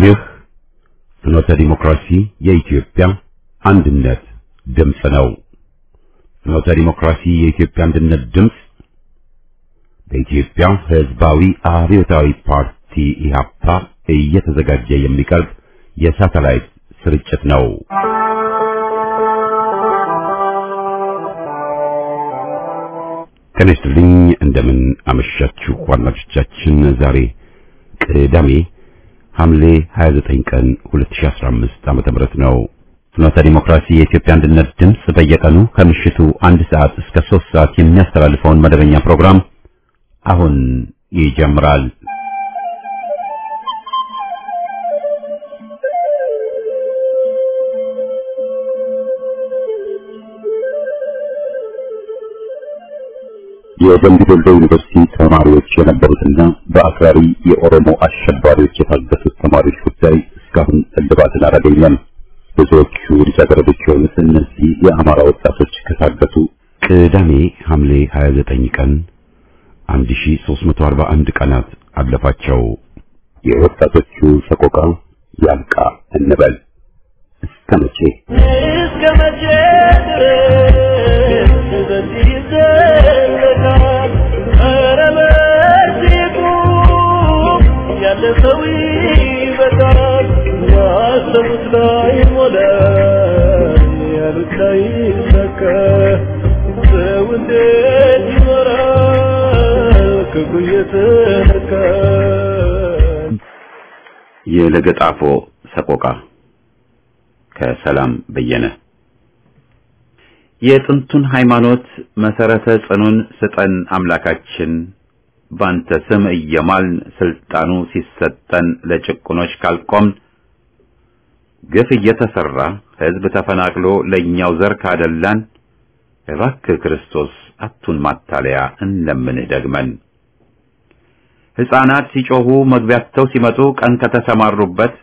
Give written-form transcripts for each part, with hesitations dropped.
ይህ ፍኖተ ዲሞክራሲ የኢትዮጵያ አንድነት ድምፅ ነው። ፍኖተ ዲሞክራሲ የኢትዮጵያ አንድነት ድምፅ በኢትዮጵያ ሕዝባዊ አብዮታዊ ፓርቲ ኢህአፓ እየተዘጋጀ የሚቀርብ የሳተላይት ስርጭት ነው። ከነስተልኝ እንደምን አመሻችሁ አድማጮቻችን። ዛሬ ቅዳሜ ሐምሌ 29 ቀን 2015 ዓመተ ምህረት ነው። ፍኖተ ዲሞክራሲ የኢትዮጵያ አንድነት ድምፅ በየቀኑ ከምሽቱ 1 ሰዓት እስከ 3 ሰዓት የሚያስተላልፈውን መደበኛ ፕሮግራም አሁን ይጀምራል። የደምቢ ዶሎ ዩኒቨርሲቲ ተማሪዎች የነበሩትና በአክራሪ የኦሮሞ አሸባሪዎች የታገቱት ተማሪዎች ጉዳይ እስካሁን እልባትን አላገኘም። ብዙዎቹ ልጃገረዶች የሆኑት እነዚህ የአማራ ወጣቶች ከታገቱ ቅዳሜ ሐምሌ 29 ቀን 1341 ቀናት አለፋቸው። የወጣቶቹ ሰቆቃ ያልቃ እንበል። እስከ መቼ ድረስ በዚህ ይዘለቃል? ኧረ በዚሁ ያለፈው ይበቃል። ያሰቡት ላይ ሞላ፣ ያሉት ላይ ይሰካ። ሰው እንዴት ይኖራል ክፉ እየተነካ? የለገጣፎ ሰቆቃ ከሰላም በየነ። የጥንቱን ሃይማኖት መሰረተ ጽኑን ስጠን አምላካችን፣ ባንተ ስም እየማልን ስልጣኑ ሲሰጠን ለጭቁኖች ካልቆም፣ ግፍ እየተሰራ ሕዝብ ተፈናቅሎ ለኛው ዘር ካደላን፣ እባክህ ክርስቶስ አቱን ማታለያ እንለምንህ ደግመን። ሕፃናት ሲጮሁ መግቢያቸው ሲመጡ ቀን ከተሰማሩበት፣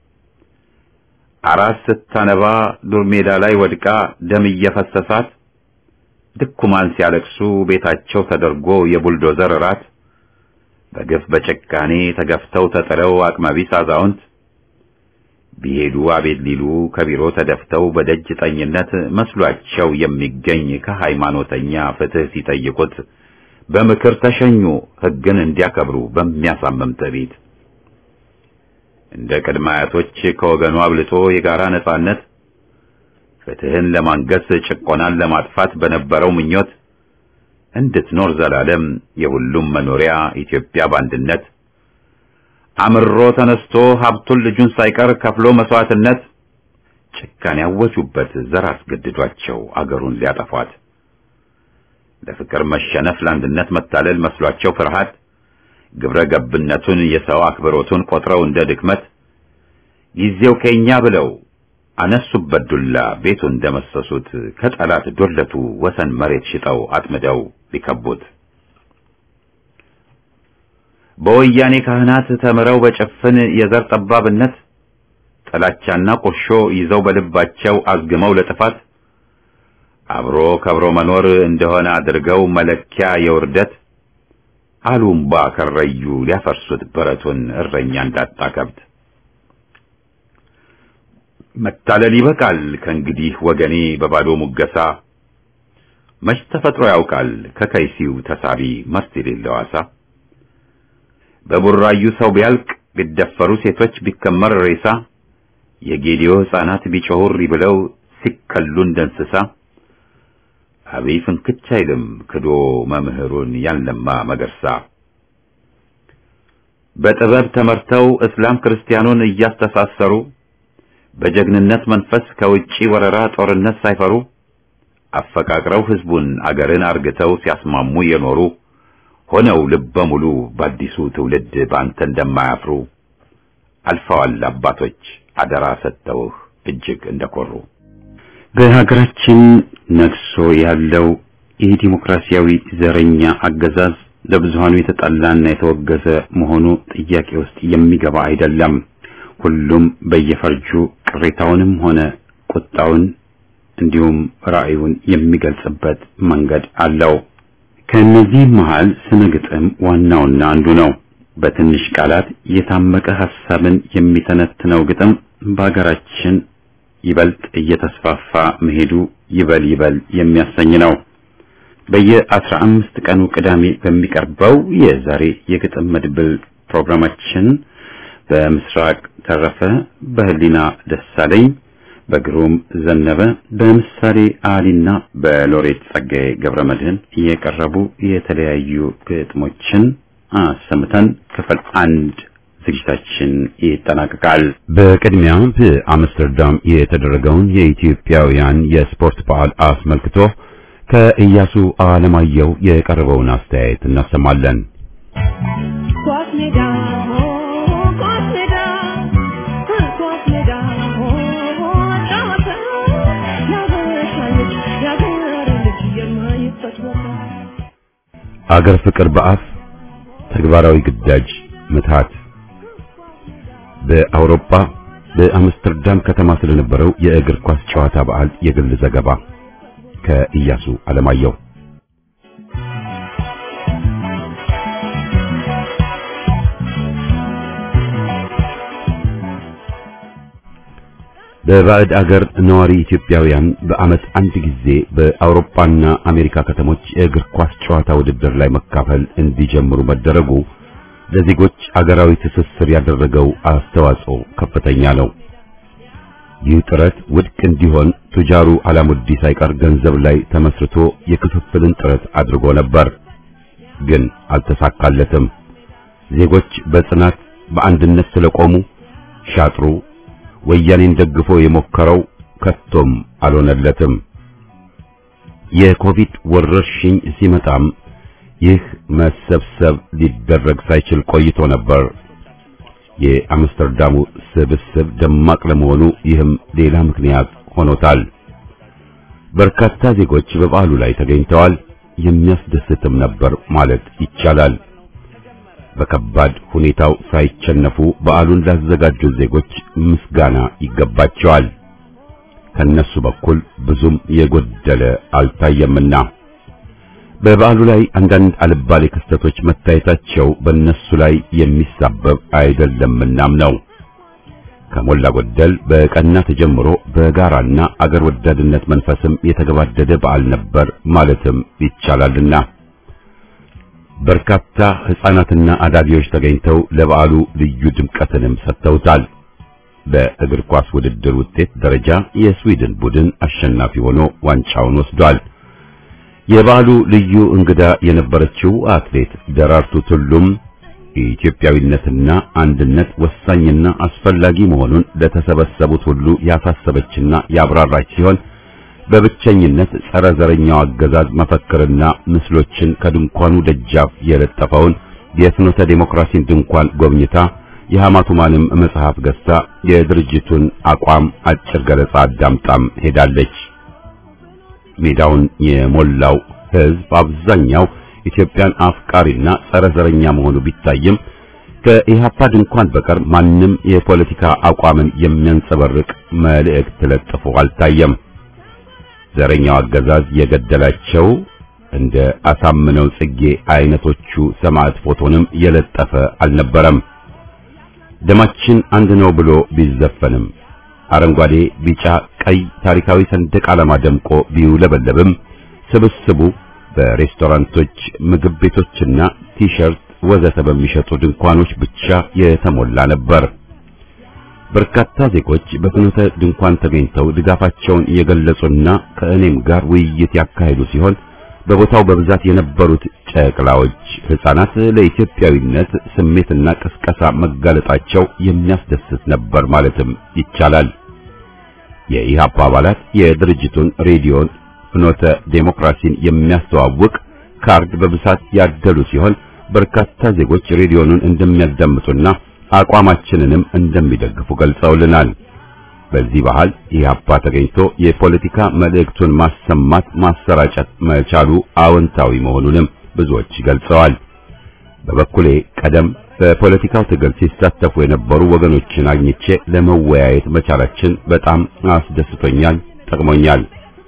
አራስ ስታነባ ዱር ሜዳ ላይ ወድቃ ደም እየፈሰሳት፣ ድኩማን ሲያለቅሱ ቤታቸው ተደርጎ የቡልዶዘር ራት፣ በግፍ በጭካኔ ተገፍተው ተጥለው አቅመቢስ አዛውንት ቢሄዱ አቤት ሊሉ ከቢሮ ተደፍተው በደጅ ጠኝነት መስሏቸው የሚገኝ ከሃይማኖተኛ ፍትህ ሲጠይቁት፣ በምክር ተሸኙ ሕግን እንዲያከብሩ በሚያሳምም ትዕቢት። እንደ ቅድመ አያቶች ከወገኑ አብልጦ የጋራ ነጻነት፣ ፍትህን ለማንገስ ጭቆናን ለማጥፋት በነበረው ምኞት፣ እንድትኖር ዘላለም የሁሉም መኖሪያ ኢትዮጵያ በአንድነት፣ አምሮ ተነስቶ ሀብቱን ልጁን ሳይቀር ከፍሎ መስዋዕትነት፣ ጭካኔ ያወጁበት ዘር አስገድዷቸው አገሩን ሊያጠፏት። ለፍቅር መሸነፍ ለአንድነት መታለል መስሏቸው ፍርሃት፣ ግብረ ገብነቱን የሰው አክብሮቱን ቆጥረው እንደ ድክመት፣ ጊዜው ከኛ ብለው አነሱበት ዱላ ቤቱን እንደመሰሱት፣ ከጠላት ዶለቱ ወሰን መሬት ሽጠው አጥምደው ሊከቡት። በወያኔ ካህናት ተምረው በጭፍን የዘር ጠባብነት፣ ጥላቻና ቁርሾ ይዘው በልባቸው አዝግመው ለጥፋት፣ አብሮ ከብሮ መኖር እንደሆነ አድርገው መለኪያ የውርደት፣ አሉምባ ከረዩ ሊያፈርሱት በረቱን እረኛ እንዳጣ ከብት። መታለል ይበቃል ከእንግዲህ ወገኔ በባዶ ሙገሳ፣ መች ተፈጥሮ ያውቃል ከከይሲው ተሳቢ መርስ የሌለው አሳ። በቡራዩ ሰው ቢያልቅ ቢደፈሩ ሴቶች ቢከመር ሬሳ፣ የጌዲዮ ሕፃናት ቢጮሁሪ ብለው ሲከሉ እንደንስሳ፣ አብይ ፍንክች አይልም ክዶ መምህሩን ያንለማ መገርሳ። በጥበብ ተመርተው እስላም ክርስቲያኑን እያስተሳሰሩ፣ በጀግንነት መንፈስ ከውጪ ወረራ ጦርነት ሳይፈሩ፣ አፈቃቅረው ሕዝቡን አገርን አርግተው ሲያስማሙ የኖሩ፣ ሆነው ልበ ሙሉ በአዲሱ ትውልድ ባንተ እንደማያፍሩ፣ አልፈዋል አባቶች አደራ ሰጥተውህ እጅግ እንደኮሩ። በሀገራችን ነግሶ ያለው የዲሞክራሲያዊ ዘረኛ አገዛዝ ለብዙሃኑ የተጠላና የተወገዘ መሆኑ ጥያቄ ውስጥ የሚገባ አይደለም። ሁሉም በየፈርጁ ቅሬታውንም ሆነ ቁጣውን እንዲሁም ራእዩን የሚገልጽበት መንገድ አለው። ከነዚህ መሃል ስነ ግጥም ዋናውና አንዱ ነው። በትንሽ ቃላት የታመቀ ሐሳብን የሚተነትነው ግጥም በአገራችን ይበልጥ እየተስፋፋ መሄዱ ይበል የሚያሰኝ ነው። በየ15 ቀኑ ቅዳሜ በሚቀርበው የዛሬ የግጥም መድብል ፕሮግራማችን በምስራቅ ተረፈ፣ በህሊና ደሳለኝ፣ በግሩም ዘነበ፣ በምሳሌ አሊና በሎሬት ጸጋዬ ገብረመድህን የቀረቡ የተለያዩ ግጥሞችን አሰምተን ክፍል 1 ዝግጅታችን ይጠናቀቃል። በቅድሚያ በአምስተርዳም የተደረገውን የኢትዮጵያውያን የስፖርት በዓል አስመልክቶ ከኢያሱ አለማየሁ የቀረበውን አስተያየት እናሰማለን። አገር ፍቅር በአፍ ተግባራዊ ግዳጅ ምትሃት በአውሮፓ በአምስተርዳም ከተማ ስለነበረው የእግር ኳስ ጨዋታ በዓል የግል ዘገባ ከኢያሱ አለማየሁ። በባዕድ አገር ነዋሪ ኢትዮጵያውያን በዓመት አንድ ጊዜ በአውሮፓና አሜሪካ ከተሞች የእግር ኳስ ጨዋታ ውድድር ላይ መካፈል እንዲጀምሩ መደረጉ ለዜጎች አገራዊ ትስስር ያደረገው አስተዋጽኦ ከፍተኛ ነው። ይህ ጥረት ውድቅ እንዲሆን ቱጃሩ አላሙዲ ሳይቀር ገንዘብ ላይ ተመስርቶ የክፍፍልን ጥረት አድርጎ ነበር፣ ግን አልተሳካለትም። ዜጎች በጽናት በአንድነት ስለቆሙ ሻጥሩ ወያኔን ደግፎ የሞከረው ከቶም አልሆነለትም። የኮቪድ ወረርሽኝ ሲመጣም ይህ መሰብሰብ ሊደረግ ሳይችል ቆይቶ ነበር። የአምስተርዳሙ ስብስብ ደማቅ ለመሆኑ ይህም ሌላ ምክንያት ሆኖታል። በርካታ ዜጎች በበዓሉ ላይ ተገኝተዋል። የሚያስደስትም ነበር ማለት ይቻላል። በከባድ ሁኔታው ሳይቸነፉ በዓሉን ላዘጋጁ ዜጎች ምስጋና ይገባቸዋል። ከነሱ በኩል ብዙም የጎደለ አልታየምና በበዓሉ ላይ አንዳንድ አልባሌ ክስተቶች መታየታቸው በእነሱ ላይ የሚሳበብ አይደለምናም ነው። ከሞላ ጎደል በቀና ተጀምሮ በጋራና አገር ወዳድነት መንፈስም የተገባደደ በዓል ነበር ማለትም ይቻላልና በርካታ ሕፃናትና አዳጊዎች ተገኝተው ለበዓሉ ልዩ ድምቀትንም ሰጥተውታል። በእግር ኳስ ውድድር ውጤት ደረጃ የስዊድን ቡድን አሸናፊ ሆኖ ዋንጫውን ወስዷል። የበዓሉ ልዩ እንግዳ የነበረችው አትሌት ደራርቱ ቱሉም ኢትዮጵያዊነትና አንድነት ወሳኝና አስፈላጊ መሆኑን ለተሰበሰቡት ሁሉ ያሳሰበችና ያብራራች ሲሆን በብቸኝነት ጸረ ዘረኛው አገዛዝ መፈክርና ምስሎችን ከድንኳኑ ደጃፍ የለጠፈውን የፍኖተ ዲሞክራሲን ድንኳን ጎብኝታ የሐማቱማንም መጽሐፍ ገዝታ የድርጅቱን አቋም አጭር ገለጻ አዳምጣም ሄዳለች። ሜዳውን የሞላው ሕዝብ አብዛኛው ኢትዮጵያን አፍቃሪና ጸረ ዘረኛ መሆኑ ቢታይም ከኢሃፓ ድንኳን በቀር ማንም የፖለቲካ አቋምን የሚያንጸባርቅ መልእክት ለጥፎ አልታየም። ዘረኛው አገዛዝ የገደላቸው እንደ አሳምነው ጽጌ አይነቶቹ ሰማዕት ፎቶንም የለጠፈ አልነበረም። ደማችን አንድ ነው ብሎ ቢዘፈንም አረንጓዴ፣ ቢጫ፣ ቀይ ታሪካዊ ሰንደቅ ዓላማ ደምቆ ቢውለበለብም ስብስቡ በሬስቶራንቶች፣ ምግብ ቤቶችና ቲሸርት ወዘተ በሚሸጡ ድንኳኖች ብቻ የተሞላ ነበር። በርካታ ዜጎች በፍኖተ ድንኳን ተገኝተው ድጋፋቸውን የገለጹና ከእኔም ጋር ውይይት ያካሄዱ ሲሆን በቦታው በብዛት የነበሩት ጨቅላዎች፣ ሕፃናት ለኢትዮጵያዊነት ስሜትና ቅስቀሳ መጋለጣቸው የሚያስደስት ነበር ማለትም ይቻላል። የኢሃፓ አባላት የድርጅቱን ሬዲዮን ፍኖተ ዴሞክራሲን የሚያስተዋውቅ ካርድ በብዛት ያደሉ ሲሆን በርካታ ዜጎች ሬዲዮኑን እንደሚያዳምጡና አቋማችንንም እንደሚደግፉ ገልጸውልናል። በዚህ ባህል ኢሃፓ ተገኝቶ የፖለቲካ መልእክቱን ማሰራጨት መቻሉ አዎንታዊ መሆኑንም ብዙዎች ገልጸዋል። በበኩሌ ቀደም በፖለቲካው ትግል ሲሳተፉ የነበሩ ወገኖችን አግኝቼ ለመወያየት መቻላችን በጣም አስደስቶኛል፣ ጠቅሞኛል።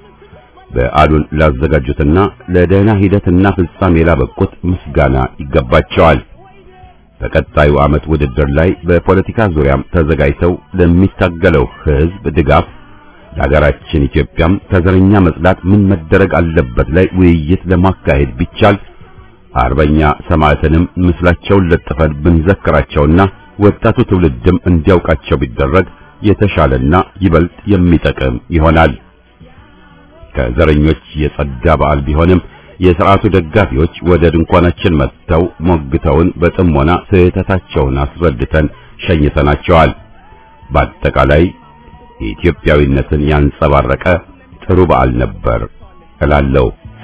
በዓሉን ላዘጋጁትና ለደህና ሂደትና ፍጻሜ ላበቁት ምስጋና ይገባቸዋል። በቀጣዩ ዓመት ውድድር ላይ በፖለቲካ ዙሪያም ተዘጋጅተው ለሚታገለው ሕዝብ ድጋፍ ለሀገራችን ኢትዮጵያም ከዘረኛ መጽዳት ምን መደረግ አለበት ላይ ውይይት ለማካሄድ ቢቻል አርበኛ ሰማዕትንም ምስላቸውን ለጥፈን ብንዘክራቸውና ወጣቱ ትውልድም እንዲያውቃቸው ቢደረግ የተሻለና ይበልጥ የሚጠቅም ይሆናል። ከዘረኞች የጸዳ በዓል ቢሆንም የሥርዓቱ ደጋፊዎች ወደ ድንኳናችን መጥተው ሞግተውን በጥሞና ስህተታቸውን አስረድተን ሸኝተናቸዋል። በአጠቃላይ ኢትዮጵያዊነትን ያንጸባረቀ ጥሩ በዓል ነበር እላለሁ።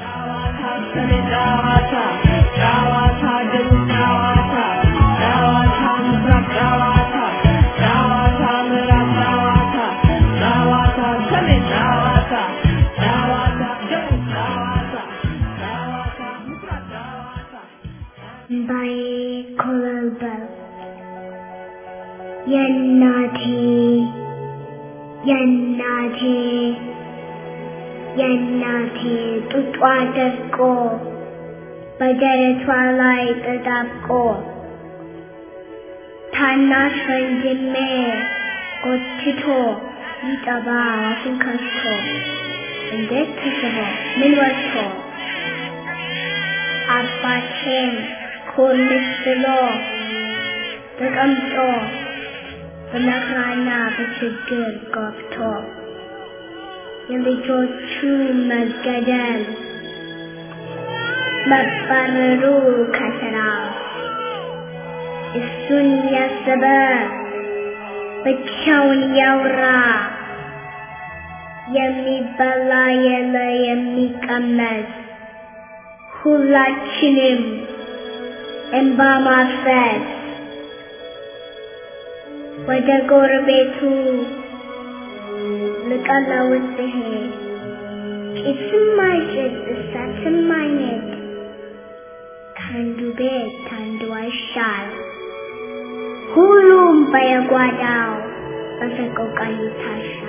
የናቴ ጡጧ ደርቆ በደረቷ ላይ ተጣብቆ ታናሽ ወንድሜ ጎትቶ ይጠባ አፉን ከፍቶ እንዴት ተስቦ ምን ወጥቶ አባቴም ኮልስ ብሎ ተቀምጦ በመከራና በችግር ገብቶ የልጆቹ መገደል መባረሩ ከስራ እሱን ያሰበ ብቻውን ያውራ የሚበላ የለ የሚቀመስ ሁላችንም እንባ ማፍሰስ ወደ ጎረቤቱ ልቀለውስ ብሄድ ጭስም አይጭስ እሳትም አይነድ ከአንዱ ቤት ከአንዱ አይሻል ሁሉም በየጓዳው በሰቆቃ ይታሻል።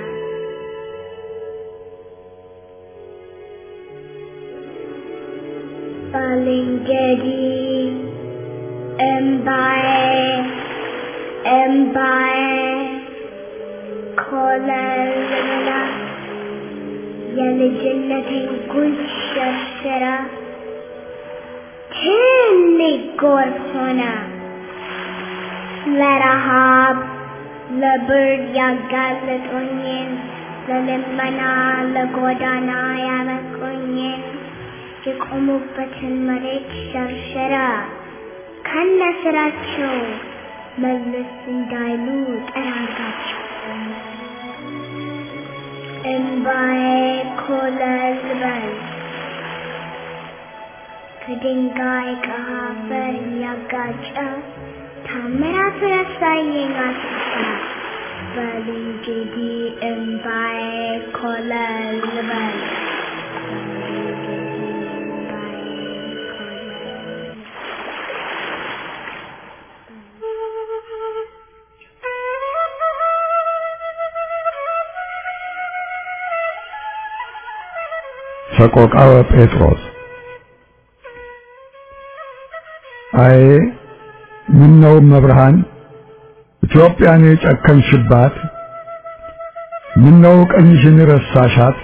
ባልንጀሪ እምባዬ ኮለላ የልጅነቴን ጉንጭ ሸርሽራ ትልቅ ጎርፍ ሆነ ለረሃብ ለብርድ ያጋለጡኝን ለልመና ለጎዳና ያበቁኝን የቆሙበትን መሬት ሸርሽራ ከነስራቸው መለስ እንዳይሉ ጠራጋቸው። እምባዬ ኮለል በል ከድንጋይ ከአፈር ያጋጨ ታምራት ረሳየኝ አስታ በል እንግዲህ እምባዬ ኮለል በል ሰቆቃወ ጴጥሮስ አይ ምነው መብርሃን ኢትዮጵያን የጨከንሽባት ምነው ቀኝሽን ረሳሻት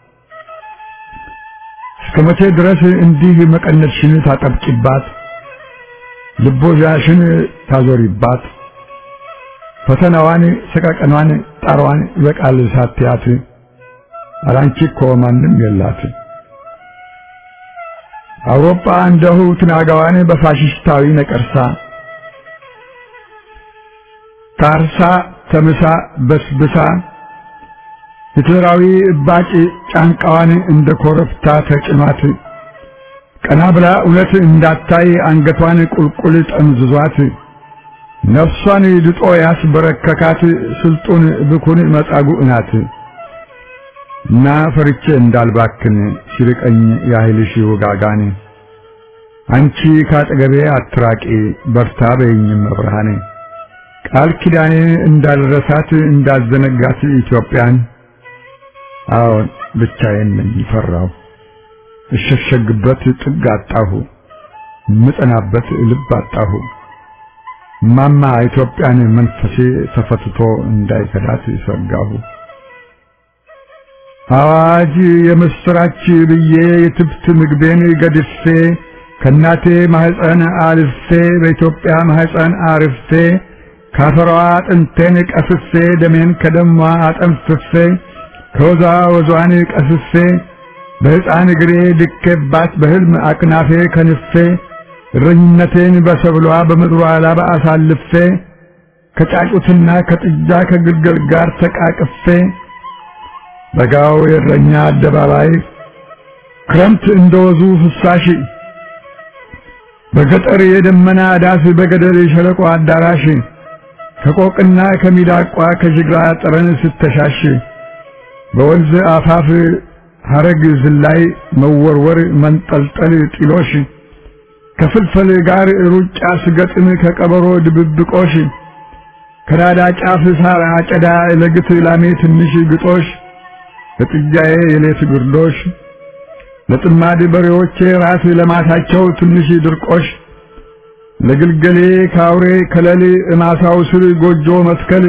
እስከመቼ ድረስ እንዲህ መቀነትሽን ታጠብቂባት ልቦዛሽን ታዞሪባት ፈተናዋን ሰቀቀኗን ጣሯን ይበቃል ሳትያት አላንቺ እኮ ማንም የላት አውሮፓ እንደሁ ትናጋዋን በፋሽስታዊ ነቀርሳ ታርሳ ተምሳ በስብሳ ሂትለራዊ እባጭ ጫንቃዋን እንደ ኮረፍታ ተጭኗት ቀና ብላ እውነት እንዳታይ አንገቷን ቁልቁል ጠምዝዟት ነፍሷን ድጦ ያስበረከካት ስልጡን ብኩን መጻጉዕ ናት እና ፈርቼ እንዳልባክን ሲርቀኝ ያህልሽ ወጋጋኔ አንቺ ካጠገቤ አትራቂ በርታ በይኝም መብርሃኔ ቃል ኪዳኔ እንዳልረሳት እንዳዘነጋት ኢትዮጵያን አዎን ብቻዬን ነኝ ፈራሁ እሸሸግበት ጥግ አጣሁ ምጠናበት ልብ አጣሁ ማማ ኢትዮጵያን መንፈሴ ተፈትቶ እንዳይከዳት ይሰጋሁ። አዋጅ የምስራች ብዬ የትብት ምግቤን ገድፌ ከናቴ ማህፀን አልፌ በኢትዮጵያ ማህፀን አርፌ ካፈሯ አጥንቴን ቀስፌ ደሜን ከደሟ አጠንፍፌ ከወዛ ወዟን ቀስፌ በሕፃን እግሬ ድኬባት በሕልም አቅናፌ ከንፌ እረኝነቴን በሰብሏ በምድሯ ላባ አሳልፌ ከጫጩትና ከጥጃ ከግልገል ጋር ተቃቅፌ በጋው የእረኛ አደባባይ ክረምት እንደወዙ ፍሳሽ በገጠር የደመና ዳስ በገደል ሸለቆ አዳራሽ ከቆቅና ከሚዳቋ ከጅግራ ጠረን ስተሻሽ በወንዝ አፋፍ ሐረግ ዝላይ መወርወር መንጠልጠል ጢሎሽ ከፍልፈል ጋር ሩጫ ስገጥም ከቀበሮ ድብብቆሽ ከራዳ ጫፍ ሳር አጨዳ ለግት ላሜ ትንሽ ግጦሽ ለጥጃዬ የሌት ግርዶሽ ለጥማድ በሬዎቼ ራስ ለማታቸው ትንሽ ድርቆሽ ለግልገሌ ካውሬ ከለል እማሳው ስር ጎጆ መስከል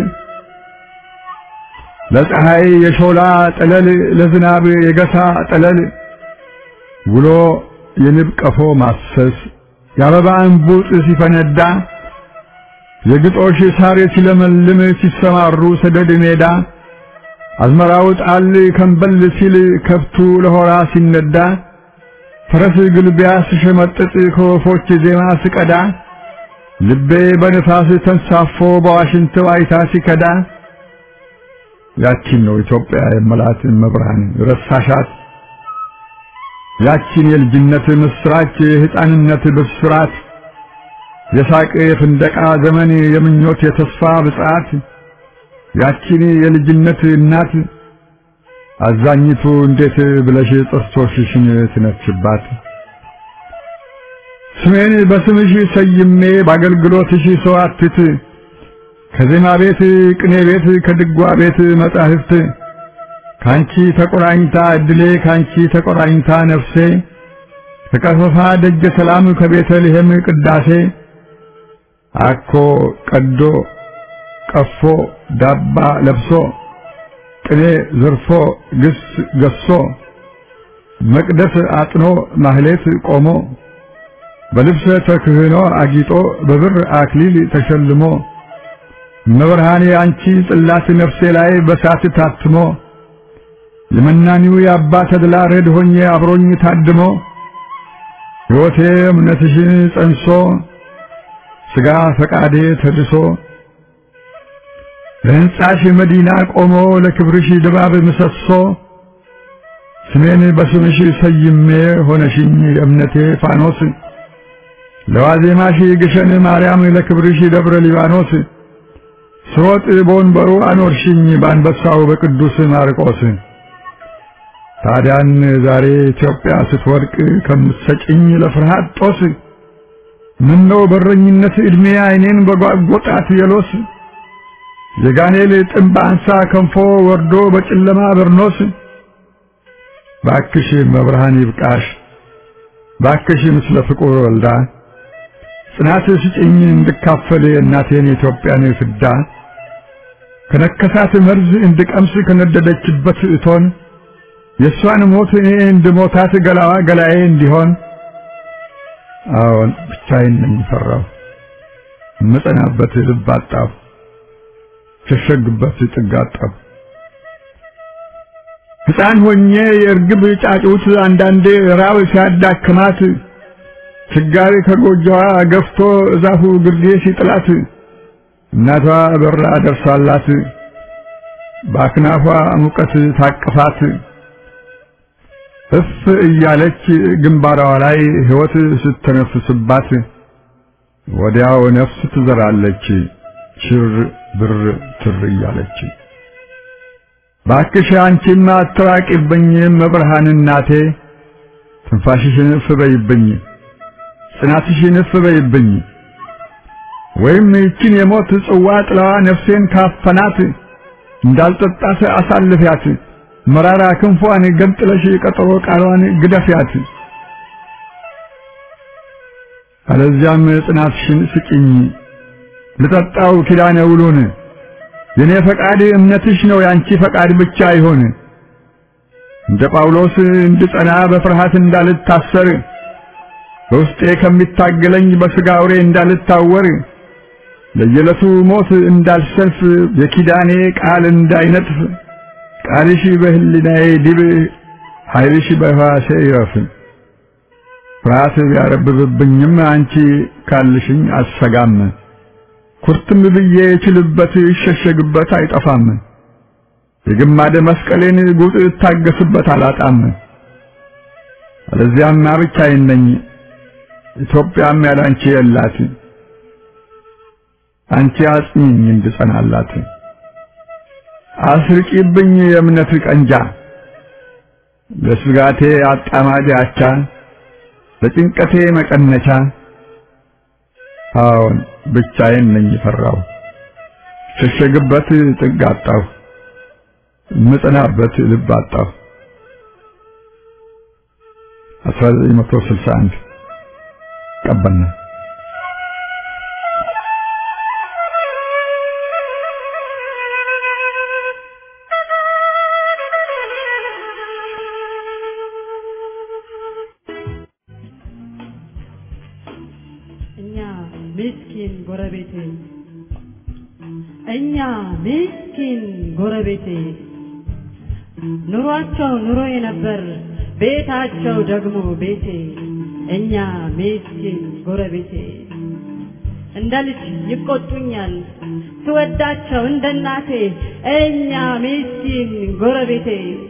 ለፀሐይ የሾላ ጠለል ለዝናብ የገሳ ጠለል ውሎ የንብ ቀፎ ማሰስ የአበባ እንቡጥ ሲፈነዳ የግጦሽ ሳር ሲለመልም ሲሰማሩ ሰደድ ሜዳ አዝመራው ጣል ከንበል ሲል ከብቱ ለሆራ ሲነዳ ፈረስ ግልቢያ ሲሸመጥጥ ከወፎች ዜማ ሲቀዳ ልቤ በንፋስ ተንሳፎ በዋሽንት ዋይታ ሲከዳ ያቺን ነው ኢትዮጵያ የመላት መብርሃን ረሳሻት ያቺን የልጅነት ምስራች የሕፃንነት ብስራት የሳቅ የፍንደቃ ዘመን የምኞት የተስፋ ብጻት ያቺን የልጅነት እናት አዛኝቱ እንዴት ብለሽ ጥርሶችሽን ትነክሽባት ስሜን በስምሽ ሰይሜ በአገልግሎትሽ ሰዋትት ከዜማ ቤት ቅኔ ቤት ከድጓ ቤት መጻሕፍት ካንቺ ተቆራኝታ እድሌ ካንቺ ተቆራኝታ ነፍሴ ከቀፈፋ ደጀ ሰላም ከቤተልሔም ቅዳሴ አኮ ቀዶ ቀፎ ዳባ ለብሶ ቅኔ ዘርፎ ግስ ገሶ መቅደስ አጥኖ ማህሌት ቆሞ በልብሰ ተክህኖ አጊጦ በብር አክሊል ተሸልሞ መብርሃኔ አንቺ ጽላት ነፍሴ ላይ በሳት ታትሞ የመናኒው የአባ ተድላ ረድ ሆኜ አብሮኝ ታድሞ ሕይወቴ እምነትሽን ጸንሶ ሥጋ ፈቃዴ ተድሶ ለሕንጻሽ መዲና ቆሞ ለክብርሽ ድባብ ምሰሶ ስሜን በስምሽ ሰይሜ ሆነሽኝ የእምነቴ ፋኖስ ለዋዜማሽ ግሸን ማርያም ለክብርሽ ደብረ ሊባኖስ ስሮጥ በወንበሩ አኖርሽኝ በአንበሳው በቅዱስ ማርቆስ ታዲያን ዛሬ ኢትዮጵያ ስትወድቅ ከምትሰጭኝ ለፍርሃት ጦስ ምነው በረኝነት ዕድሜ ዓይኔን በጓጎጣት የሎስ የጋኔል ጥምብ አንሳ ከንፎ ወርዶ በጨለማ በርኖስ ባክሽ መብርሃን ይብቃሽ ባክሽ ምስለ ፍቁር ወልዳ ጽናት ስጭኝ እንድካፈል እናቴን ኢትዮጵያን ፍዳ ከነከሳት መርዝ እንድቀምስ ከነደደችበት እቶን የሷን ሞት እኔ እንድሞታት ገላዋ ገላዬ እንዲሆን አዎን ብቻዬን ነኝ ፈራሁ መጸናበት ልብ አጣሁ ሸሸግበት ጥጋጣሁ ሕፃን ሆኜ የርግብ ጫጩት አንዳንዴ ራብ ሲያዳክማት ችጋሪ ከጎጆዋ ገፍቶ እዛፉ ግርጌ ሲጥላት እናቷ በራ ደርሳላት በአክናፏ ሙቀት ታቅፋት እፍ እያለች ግንባሯ ላይ ሕይወት ስትነፍስባት ወዲያው ነፍስ ትዘራለች ሽር ብር ትር እያለች ባክሽ አንቺማ አትራቂብኝ መብርሃን እናቴ ትንፋሽሽን እፍ በይብኝ ጽናትሽን እፍ በይብኝ ወይም ይችን የሞት ጽዋ ጥላዋ ነፍሴን ካፈናት እንዳልጠጣት አሳልፊያት መራራ ክንፏን ገንጥለሽ ቀጠሮ ቃሏን ግደፊያት አለዚያም ጽናትሽን ስጪኝ ልጠጣው ኪዳነ ውሉን የኔ ፈቃድ እምነትሽ ነው ያንቺ ፈቃድ ብቻ ይሆን እንደ ጳውሎስ እንድጸና በፍርሃት እንዳልታሰር በውስጤ ከሚታገለኝ በሥጋ አውሬ እንዳልታወር ለየለቱ ሞት እንዳልሰልፍ የኪዳኔ ቃል እንዳይነጥፍ ቃልሽ በህሊናዬ ዲብ ኃይልሽ በሕዋሴ ይረፍ ፍርሃት ቢያረብብብኝም አንቺ ካልሽኝ አልሰጋም ኩርትም ብዬ እችልበት ይሸሸግበት አይጠፋም የግማደ መስቀሌን ጉጥ እታገስበት አላጣም አለዚያማ ብቻዬን ነኝ ኢትዮጵያም ያላንቺ የላት አንቺ አጽኚኝ እንድጸናላት አስርቂብኝ የእምነት ቀንጃ ለስጋቴ አጣማጅ አቻ ለጭንቀቴ መቀነቻ አዎን ብቻዬን ነኝ ፈራው ሸሸግበት ጥግ አጣሁ ምጽናበት ልብ አጣሁ 1961 ቀበና እኛ ምስኪን ጎረቤቴ ኑሯቸው ኑሮዬ ነበር ቤታቸው ደግሞ ቤቴ እኛ ምስኪን ጎረቤቴ እንደ ልጅ ይቆጡኛል ስወዳቸው እንደ እናቴ እኛ ምስኪን ጎረቤቴ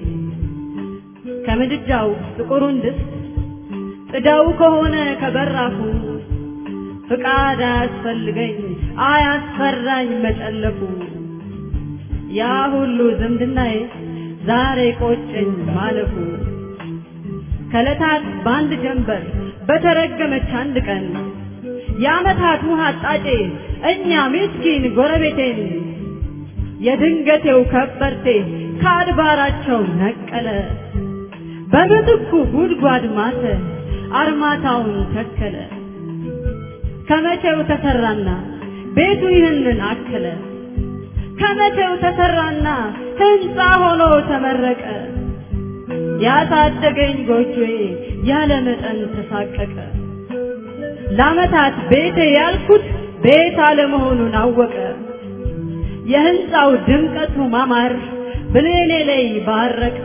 ከምድጃው ጥቁሩን ድስት ጥዳው ከሆነ ከበራፉ ፍቃድ አያስፈልገኝ አያስፈራኝ መጨለፉ ያ ሁሉ ዝምድናዬ ዛሬ ቆጨኝ ማለፉ ከለታት ባንድ ጀንበር በተረገመች አንድ ቀን ያመታት ውሃ አጣጬ እኛ ምስኪን ጎረቤቴን የድንገቴው ከበርቴ ካድባራቸው ነቀለ በምትኩ ጉድጓድ ማተ አርማታውን ተከለ ከመቼው ተሰራና ቤቱ ይህንን አከለ ከመቼው ተሰራና ህንጻ ሆኖ ተመረቀ ያሳደገኝ ጎጆዬ ያለ መጠን ተሳቀቀ ለዓመታት ቤቴ ያልኩት ቤት አለመሆኑን አወቀ የህንጻው ድምቀቱ ማማር ብሌኔ ላይ ባረቀ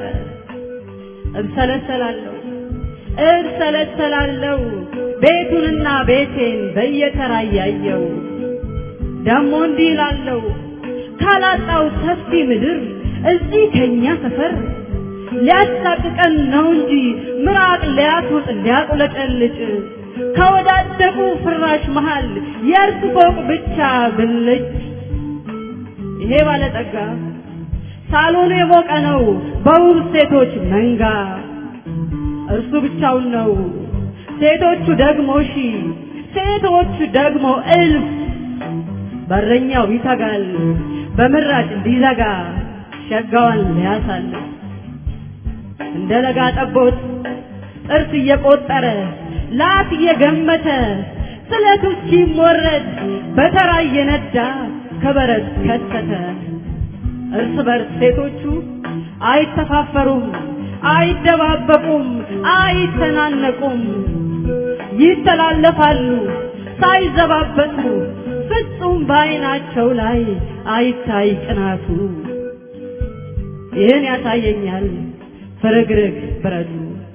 እብሰለሰላለሁ ቤቱንና ቤቴን በየተራ ያየው ደሞ እንዲህ እላለሁ ካላጣው ሰፊ ምድር እዚህ ከኛ ሰፈር ሊያሳቅቀን ነው እንጂ ምራቅ ሊያስውጥ ሊያቁለጨልጭ ከወዳደቁ ፍራሽ መሃል የእርሱ ፎቅ ብቻ ብልጭ ይሄ ባለጠጋ ሳሎኑ የሞቀ ነው በውብ ሴቶች መንጋ እርሱ ብቻውን ነው ሴቶቹ ደግሞ ሴቶቹ ደግሞ እልፍ በረኛው ይተጋል በምራጭ እንዲዘጋ ሸጋዋን ሊያሳልፍ እንደ ለጋ ጠቦት ጥርስ እየቆጠረ ላት እየገመተ ስለቱ ሲሞረድ በተራ እየነዳ ከበረት ከተተ እርስ በርስ ሴቶቹ አይተፋፈሩም አይደባበቁም አይተናነቁም ይተላለፋሉ ሳይዘባበቱ ፍጹም ባይናቸው ላይ አይታይ ቅናቱ ይህን ያሳየኛል ፍርግርግ ብረቱ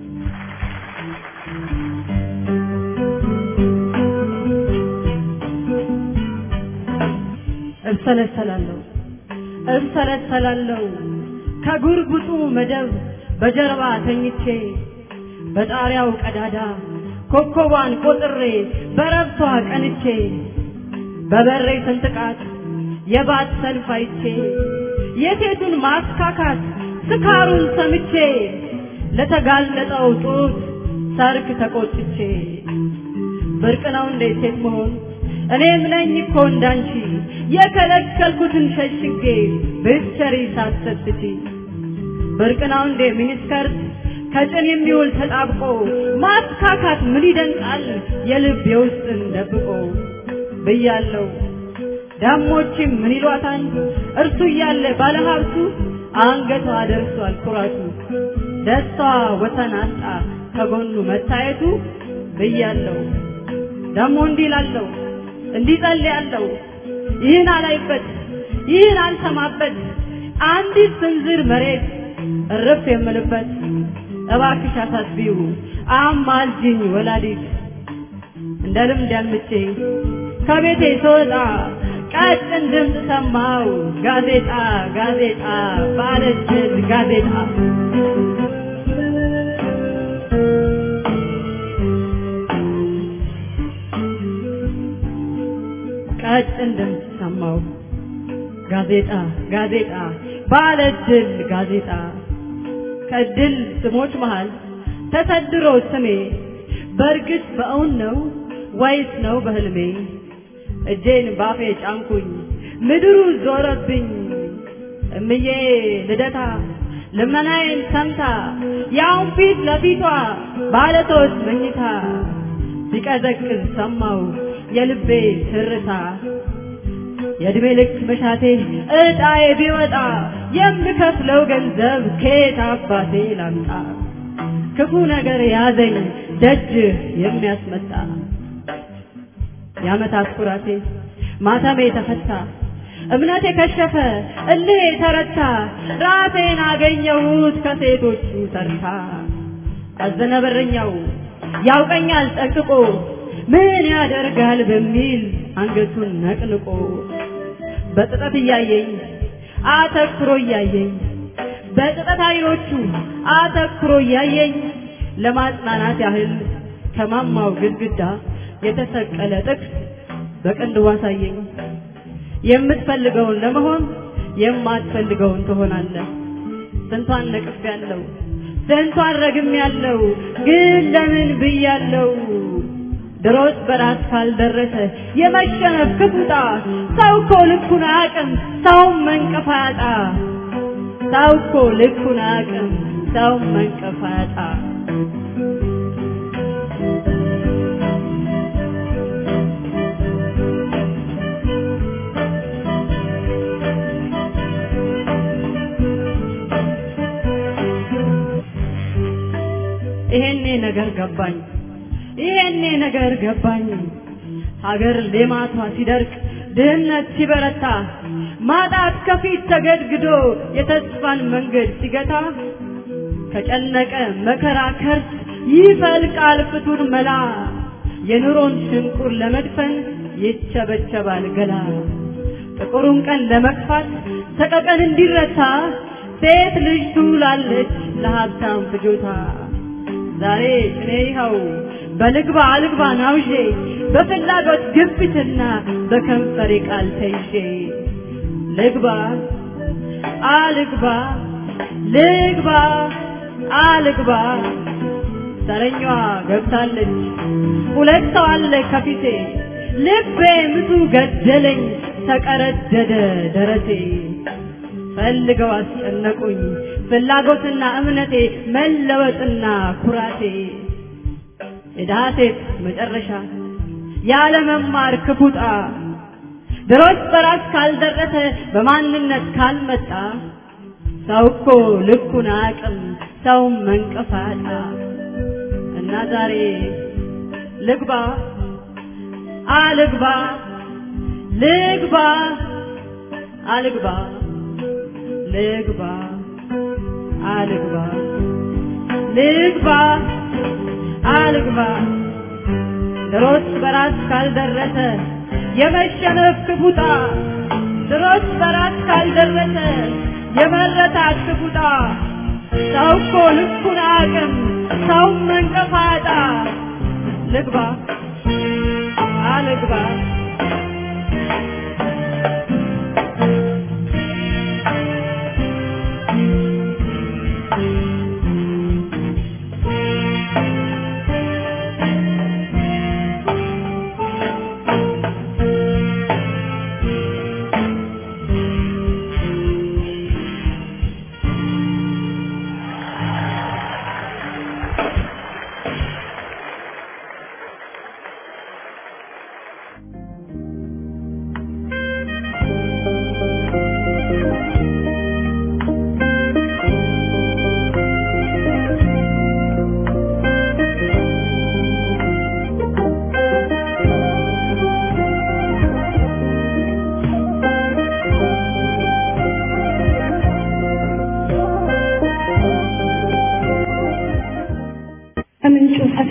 እብሰለሰላለሁ ከጉርጉጡ መደብ በጀርባ ተኝቼ በጣሪያው ቀዳዳ ኮከቧን ቆጥሬ በረብቷ ቀንቼ በበሬ ስንጥቃት የባት ሰልፍ አይቼ የሴቱን ማስካካት ስካሩን ሰምቼ ለተጋለጠው ጡት ሰርክ ተቆጥቼ ብርቅ ነው እንደ ሴት መሆን እኔም ነኝ እኮ እንዳንቺ የከለከልኩትን ሸሽጌ ብትሰሪ ሳትሰስቺ ብርቅ ነው እንደ ሚኒስከርት ከጭን የሚውል ተጣብቆ ማስካካት ምን ይደንቃል የልብ የውስጥን ደብቆ ብያለሁ ዳሞችም ምን ይሏታል እርሱ ያለ ባለሀብቱ አንገቷ ደርሷል ኩራቱ ደስታዋ ወሰን አጣ ከጎኑ መታየቱ ብያለሁ ደሞ እንዲላለው እንዲጸልያለሁ ይህን አላይበት ይህን አልሰማበት አንዲት ስንዝር መሬት እረፍ የምልበት እባክሽ አሳስቢው አማልጅኝ ወላዲት እንደ ልምድ ያልምቼ ከቤቴ ስወጣ ቀጭን ድምፅ ሰማው ጋዜጣ ጋዜጣ ባለችል ጋዜጣ ቀጭን ድምፅ ሰማው ጋዜጣ ጋዜጣ ባለችል ጋዜጣ ከድል ስሞች መሃል ተሰድሮ ስሜ በርግጥ በእውን ነው ወይስ ነው በህልሜ እጄን ባፌ ጫንኩኝ ምድሩ ዞረብኝ እምዬ ልደታ ልመናዬን ሰምታ ያውን ፊት ለፊቷ ባለቶስ መኝታ ሲቀዘቅዝ ሰማው የልቤ ትርታ የእድሜ ልክ መሻቴ እጣዬ ቢወጣ የምከፍለው ገንዘብ ከየት አባቴ ላምጣ ክፉ ነገር ያዘኝ ደጅ የሚያስመጣ ያመታት ኩራቴ ማተሜ ተፈታ እምነቴ ከሸፈ እልሄ ተረታ ራሴን አገኘሁት ከሴቶቹ ተርታ አዘነበረኛው ያውቀኛል ጠንቅቆ ምን ያደርጋል በሚል አንገቱን ነቅንቆ በጥጠት እያየኝ አተኩሮ እያየኝ በጥጠት አይኖቹ አተኩሮ እያየኝ ለማጽናናት ያህል ከማማው ግድግዳ የተሰቀለ ጥቅስ በቅንድቡ አሳየኝ የምትፈልገውን ለመሆን የማትፈልገውን ትሆናለህ ስንቷን ነቅፍ ያለው ስንቷን ረግም ያለው ግን ለምን ብያለው ድሮስ በራስ ካልደረሰ የመሸነፍ ክፉጣ ሰው እኮ ልኩን አያውቅም ሰው መንቀፍ አያጣ ሰው እኮ ልኩን አያውቅም ሰው መንቀፍ አያጣ ይሄኔ ነገር ገባኝ ሀገር ሌማቷ ሲደርቅ ድህነት ሲበረታ ማጣት ከፊት ተገድግዶ የተስፋን መንገድ ሲገታ ከጨነቀ መከራ ከርስ ይፈልቃል ፍቱን መላ የኑሮን ሽንቁር ለመድፈን ይቸበቸባል ገላ ጥቁሩን ቀን ለመክፋት ሰቀቀን እንዲረታ ሴት ልጅ ትውላለች ለሀብታም ፍጆታ ዛሬ እኔ ይኸው በልግባ አልግባ ናውዤ በፍላጎት ግብትና በከንፈሬ ቃል ተይዤ ልግባ አልግባ ልግባ አልግባ ሰረኛዋ ገብታለች ሁለት ሰው አለ ከፊቴ ልቤ ምቱ ገደለኝ ተቀረደደ ደረቴ ፈልገው አስጨነቁኝ ፍላጎትና እምነቴ መለወጥና ኩራቴ የዳሴት መጨረሻ ያለ መማር ክፉጣ ድሮስ በራስ ካልደረሰ በማንነት ካልመጣ ሰው እኮ ልኩን አያውቅም ሰው መንቀፋጣ እና ዛሬ ልግባ አልግባ ልግባ አልግባ ልግባ አልግባ ልግባ አልግባ ድሮስ በራስ ካልደረሰ የመሸነፍ ክፉጣ ድሮስ በራስ ካልደረሰ የመረታት ክፉጣ ሰው እኮ ልኩን አያውቅም ሰው መንቀፋጣ ልግባ አልግባ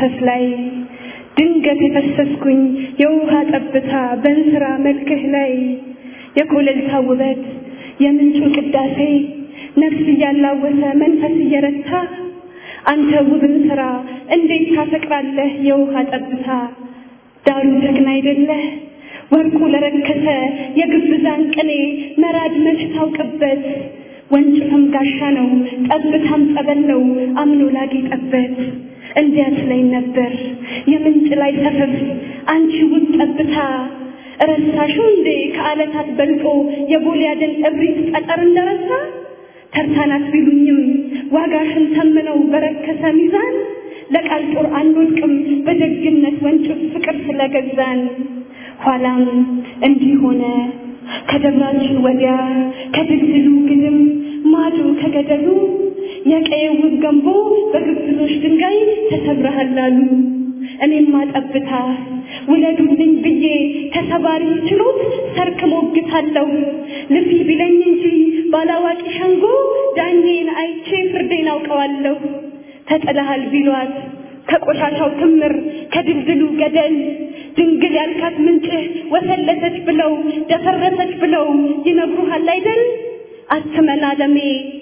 መፍሰስ ላይ ድንገት የፈሰስኩኝ የውሃ ጠብታ በእንስራ መልክህ ላይ የኮለልታ ውበት የምንጩ ቅዳሴ ነፍስ እያላወሰ መንፈስ እየረታ አንተ ውብን ስራ እንዴት ታፈቅራለህ የውሃ ጠብታ ዳሩ ጀግና አይደለህ ወርቁ ለረከሰ የግብዛን ቅኔ መራድ መች ታውቅበት ወንጭፍም ጋሻ ነው ጠብታም ጸበል ነው አምኖ ላጌጠበት እንዲያት ላይ ነበር የምንጭ ላይ ሰፈፍ አንቺ ውብ ጠብታ ረሳሹ እንዴ ከዓለታት በልጦ የጎልያድን እብሪት ጠጠር እንደረሳ ተርታናት ቢሉኝም ዋጋሽን ተምነው በረከሰ ሚዛን ለቃል ጦር አንወድቅም በደግነት ወንጭፍ ፍቅር ስለገዛን ኋላም እንዲህ ሆነ ከደብራችን ወዲያ ከድልድሉ ግድም ማዶ ከገደሉ የቀየው ገንቦ በግብዞች ድንጋይ ተሰብረሃላሉ እኔማ ጠብታ ወለዱልኝ ብዬ ተሰባሪ ችሎት ሰርክ ሞግታለሁ ልፊ ቢለኝ እንጂ ባላዋቂ ሸንጎ ዳኜን አይቼ ፍርዴን አውቀዋለሁ ተጠላሃል ቢሏት ከቆሻሻው ክምር ከድልድሉ ገደል ድንግል ያልካት ምንጭ ወሰለተች ብለው ደፈረሰች ብለው ይነግሩሃል አይደል አትመን አለሜ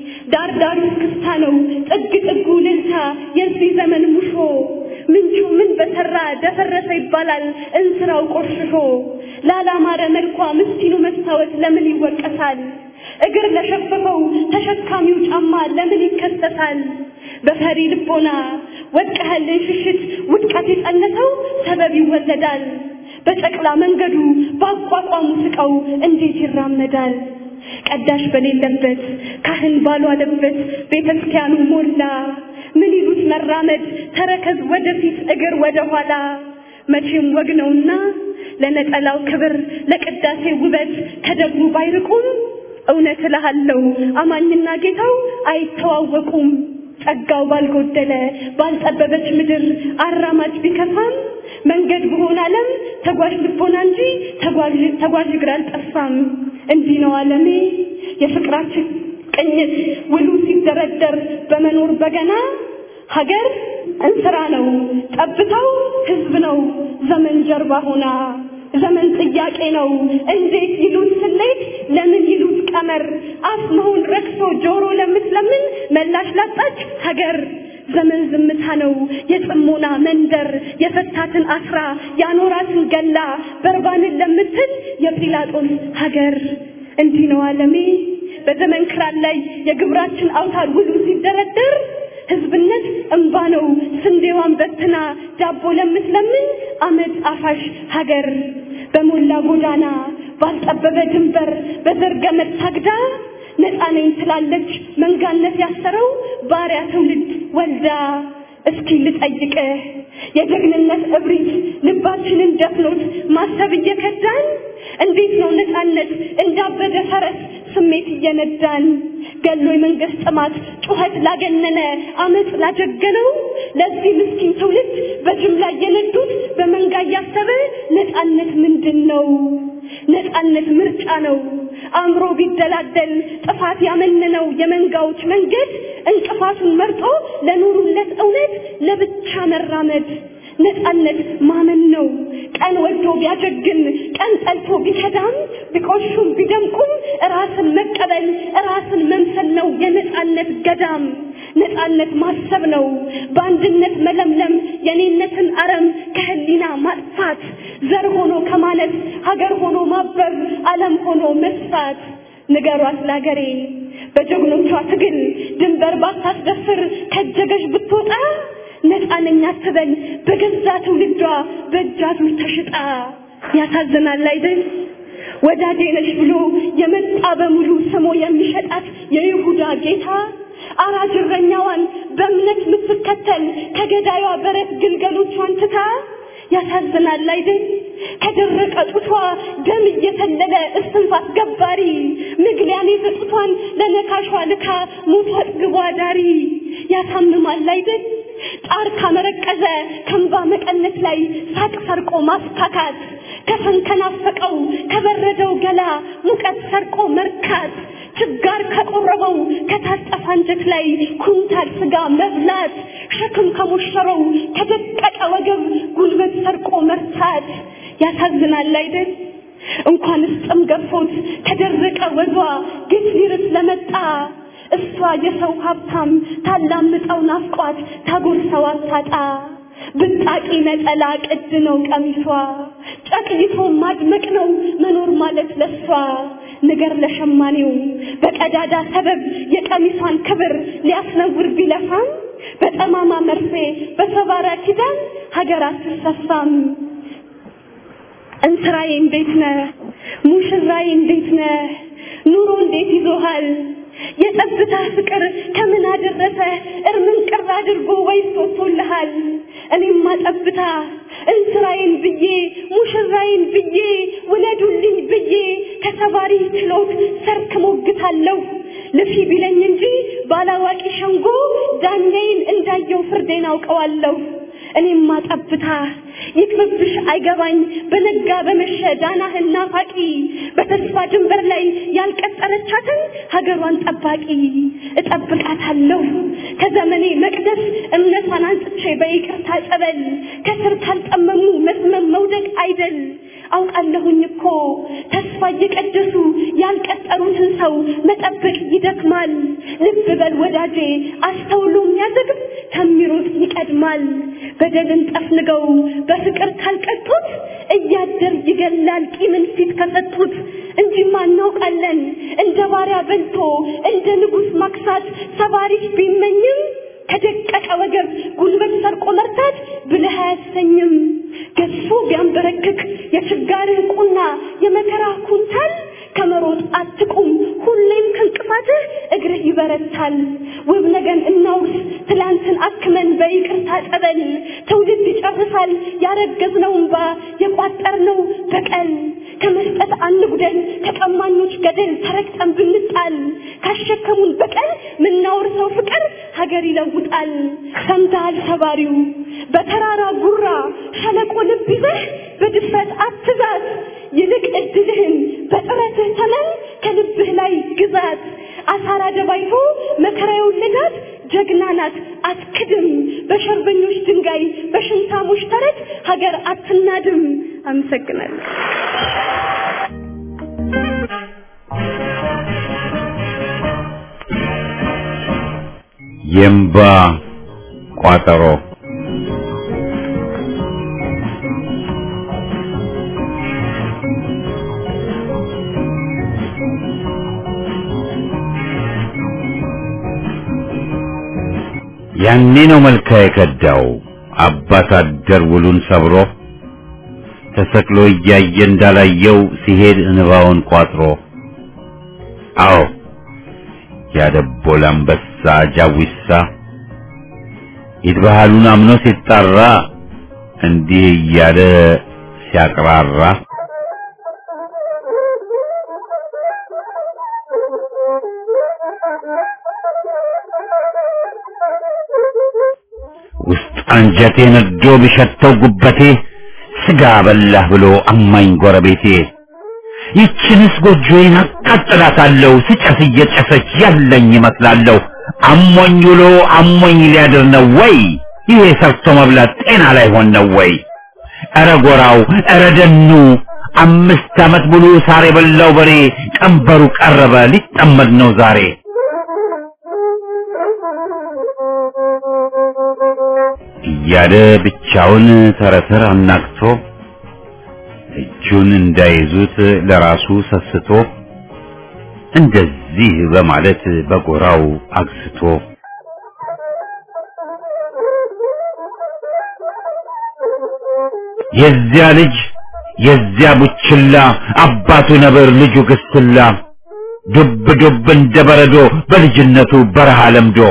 ዳር ዳሩ ክስታ ነው ጥግ ጥጉ ልልታ የዚህ ዘመን ሙሾ ምንጩ ምን በሰራ ደፈረሰ ይባላል እንስራው ቆሽሾ ላላማረ መልኳ ምስኪኑ መስታወት ለምን ይወቀሳል እግር ለሸፈፈው ተሸካሚው ጫማ ለምን ይከሰሳል በፈሪ ልቦና ወድቀሃል ሽሽት ውድቀት የጸነሰው ሰበብ ይወለዳል በጨቅላ መንገዱ ባቋቋሙ ስቀው እንዴት ይራመዳል ቀዳሽ በሌለበት ካህን ባልዋለበት ቤተክርስቲያኑ ሞላ ምን ይሉት መራመድ ተረከዝ ወደፊት እግር ወደ ኋላ መቼም ወግ ነውና ለነጠላው ክብር ለቅዳሴ ውበት ከደብሩ ባይርቁም እውነት እልሃለሁ አማኝና ጌታው አይተዋወቁም ጸጋው ባልጎደለ ባልጠበበች ምድር አራማጅ ቢከፋም መንገድ በሆነ ዓለም ተጓዥ ልቦና እንጂ ተጓዥ እግር አልጠፋም እንዲህ ነው ዓለሜ የፍቅራችን ቅኝት ውሉ ሲደረደር በመኖር በገና ሀገር እንስራ ነው ጠብታው ህዝብ ነው ዘመን ጀርባ ሆና ዘመን ጥያቄ ነው እንዴት ይሉት ስሌት ለምን ይሉት ቀመር አፍ መሆን ረክሶ ጆሮ ለምትለምን መላሽ ላጣች ሀገር ዘመን ዝምታ ነው የጽሞና መንደር የፈታትን አስራ ያኖራትን ገላ በርባንን ለምትል የጲላጦስ ሀገር እንዲህ ነው ዓለሜ በዘመን ክራር ላይ የግብራችን አውታር ውሉ ሲደረደር ህዝብነት እንባ ነው ስንዴዋን በትና ዳቦ ለምትለምን አመድ አፋሽ ሀገር በሞላ ጎዳና ባልጠበበ ድንበር በዘርገመት ታግዳ ነፃነኝ ትላለች መንጋነት ያሰረው ባሪያ ትውልድ ወልዳ እስኪ ልጠይቅህ የጀግንነት እብሪት ልባችንን ደፍኖት ማሰብ እየከዳን እንዴት ነው ነፃነት እንዳበደ ፈረስ ስሜት እየነዳን ገሎ የመንግስት ጥማት ጩኸት ላገነነ አመጽ ላጀገነው ለዚህ ምስኪን ትውልድ በጅምላ የነዱት በመንጋ ያሰበ ነፃነት ምንድነው ነፃነት ምርጫ ነው አምሮ ቢደላደል ጥፋት ያመነነው የመንጋዎች መንገድ እንቅፋቱን መርጦ ለኑሩለት እውነት ለብቻ መራመድ ነፃነት ማመን ነው ቀን ወዶ ቢያጀግን ቀን ጠልቶ ቢከዳም ቢቆሹም ቢደምቁም ራስን መቀበል ራስን መምሰል ነው የነፃነት ገዳም ነፃነት ማሰብ ነው በአንድነት መለምለም የኔነትን አረም ከህሊና ማጥፋት ዘር ሆኖ ከማለት ሀገር ሆኖ ማበብ ዓለም ሆኖ መስፋት ንገሯት ላገሬ በጀግኖቿ ትግል ድንበር ባታስደፍር ከጀገሽ ብትወጣ ነፃነኛ ትበል በገዛ ትውልዷ በእጃቱ ተሽጣ ያሳዝናል አይደል ወዳጄ ነሽ ብሎ የመጣ በሙሉ ስሞ የሚሸጣት የይሁዳ ጌታ አራጅረኛዋን በእምነት ምትከተል ከገዳዩ በረት ግልገሎቿን ትታ ያሳዝናል አይደል ከደረቀ ጡቷ ደም እየተለለ እስትንፋስ ገባሪ ምግሊያን የሰጡቷን ለነካሿ ልካ ሞቷት ግቧዳሪ ያሳምማል አይደል ጣር ካመረቀዘ ከንባ መቀነት ላይ ሳቅ ሰርቆ ማስካካት ከፈንከናፈቀው ከበረደው ገላ ሙቀት ሰርቆ መርካት ችጋር ከቆረበው ከታጠፋ አንጀት ላይ ኩንታል ስጋ መብላት ሸክም ከሞሸረው ከደቀቀ ወገብ ጉልበት ሰርቆ መርታት ያሳዝናል አይደል እንኳንስ ጥም ገፎት ከደረቀ ወዟ ግፍ ሊርስ ለመጣ እሷ የሰው ሀብታም ታላምጠው ናፍቋት ታጎርሰው አታጣ ብጣቂ ነጠላ ቅድ ነው ቀሚሷ ጨቅይቶ ማድመቅ ነው መኖር ማለት ለሷ ነገር ለሸማኔው በቀዳዳ ሰበብ የቀሚሷን ክብር ሊያስነውር ቢለፋም በጠማማ መርፌ በሰባራ ኪዳን ሀገር አትሰፋም እንስራዬ እንዴት ነህ ሙሽራዬ እንዴት ነህ ኑሮ እንዴት ይዞሃል የጠብታ ፍቅር ከምን አደረሰ እርምን ቅር አድርጎ ወይስ ወጥቶልሃል እኔማ ጠብታ እንስራዬን ብዬ ሙሽራዬን ብዬ ወለዱልኝ ብዬ ከሰባሪ ችሎት ሰርክ ሞግታለሁ ልፊ ቢለኝ እንጂ ባላዋቂ ሸንጎ ዳኛዬን እንዳየው ፍርዴን አውቀዋለሁ እኔማ ጠብታ ይክብብሽ አይገባኝ በነጋ በመሸ ዳናህን ናፋቂ በተስፋ ድንበር ላይ ያልቀጠረቻትን ሀገሯን ጠባቂ እጠብቃታለሁ ከዘመኔ መቅደስ እምነቷን አንጽቼ በይቅርታ ጸበል ከስር ካልጠመሙ መስመም መውደቅ አይደል አውቃለሁኝ እኮ ተስፋ እየቀደሱ ያልቀጠሩትን ሰው መጠበቅ ይደክማል ልብ በል ወዳጄ አስተውሎ የሚያዘግብ ከሚሮጥ ይቀድማል በደልን ጠፍንገው በፍቅር ካልቀጡት እያደር ይገላል ቂምን ፊት ከሰጡት እንጂማ እናውቃለን እንደ ባሪያ በልቶ እንደ ንጉስ ማክሳት ሰባሪሽ ቢመኝም ከደቀቀ ወገብ ጉልበት ሰርቆ መርታት ብለህ አያሰኝም ገፎ ቢያንበረክክ የችጋርህ ቁና የመከራ ኩንታል ከመሮጥ አትቁም ሁሌም ከንቅፋትህ እግርህ ይበረታል ውብ ነገን እናውርስ ትላንትን አክመን በይቅርታ ጸበል ትውልድ ይጨርሳል ያረገዝነው እንባ የቋጠርነው በቀል ከመስጠት አንጉደል ከቀማኞች ገደል ተረግጠን ብንጣል ካሸከሙን በቀል ምናወርሰው ፍቅር ሀገር ይለውጣል ሰምተሃል ሰባሪው በተራራ ጉራ ሸለቆ ልብ ይዘህ በድፍረት አትዛት ይልቅ እድልህን በጥረትህ ተመን ከልብህ ላይ ግዛት አሳራ ደባይቶ መከራ የወለዳት ጀግና ናት አትክድም በሸርበኞች ድንጋይ በሽንታሞች ተረት ሀገር አትናድም አመሰግናለሁ የምባ ቋጠሮ ያኔ ነው መልካ የከዳው አባት አደር ውሉን ሰብሮ ተሰቅሎ እያየ እንዳላየው ሲሄድ እንባውን ቋጥሮ አዎ ያደቦል አንበሳ ጃዊሳ ይድባሃሉን አምኖ ሲጣራ እንዲህ እያለ ሲያቅራራ ውስጥ አንጀቴ ነዶ ቢሸተው ጉበቴ ስጋ በላህ ብሎ አማኝ ጎረቤቴ ይችንስ ጎጆዬን አቃጥላታለሁ ስጨስ እየጨሰች ያለኝ ይመስላለሁ አሞኝ ውሎ አሞኝ ሊያድር ነው ወይ ይሄ ሰርቶ መብላት ጤና ላይ ሆን ነው ወይ ኧረ ጎራው ኧረ ደኑ 5 ዓመት ሙሉ ሳር የበላው በሬ ቀንበሩ ቀረበ ሊጠመድ ነው ዛሬ እያለ ብቻውን ተረተር አናግቶ እጁን እንዳይዙት ለራሱ ሰስቶ እንደዚህ በማለት በጎራው አግስቶ የዚያ ልጅ የዚያ ቡችላ አባቱ ነብር ልጁ ግስላ ዱብ ዱብ እንደበረዶ በልጅነቱ በረሃ ለምዶ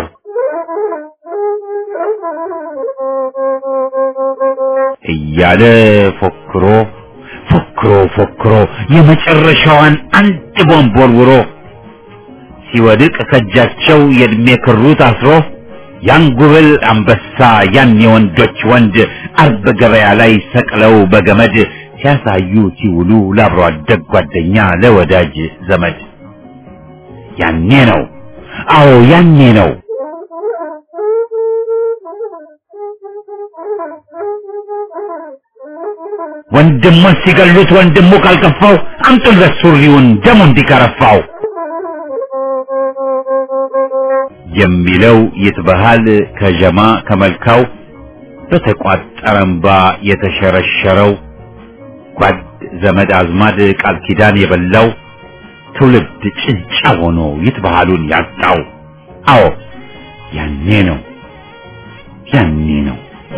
እያለ ፎክሮ ፎክሮ የመጨረሻዋን አንድ ቦምብ ወርውሮ ሲወድቅ ከጃቸው የእድሜ ክሩ ታስሮ ያን ጉብል አንበሳ ያን የወንዶች ወንድ አርብ ገበያ ላይ ሰቅለው በገመድ ሲያሳዩ ሲውሉ ለአብሮ አደግ ጓደኛ ለወዳጅ ዘመድ ያኔ ነው አዎ ያኔ ነው። ወንድሙን ሲገሉት ወንድሙ ካልከፋው አምጡለት ሱሪውን ደሙ እንዲከረፋው የሚለው ይትበሃል ከጀማ ከመልካው በተቋጠረ እንባ የተሸረሸረው ጓድ ዘመድ አዝማድ ቃል ኪዳን የበላው ትውልድ ጭንጫ ሆኖ ይትበሃሉን ያጣው አዎ ያኔ ነው ያኔ ነው።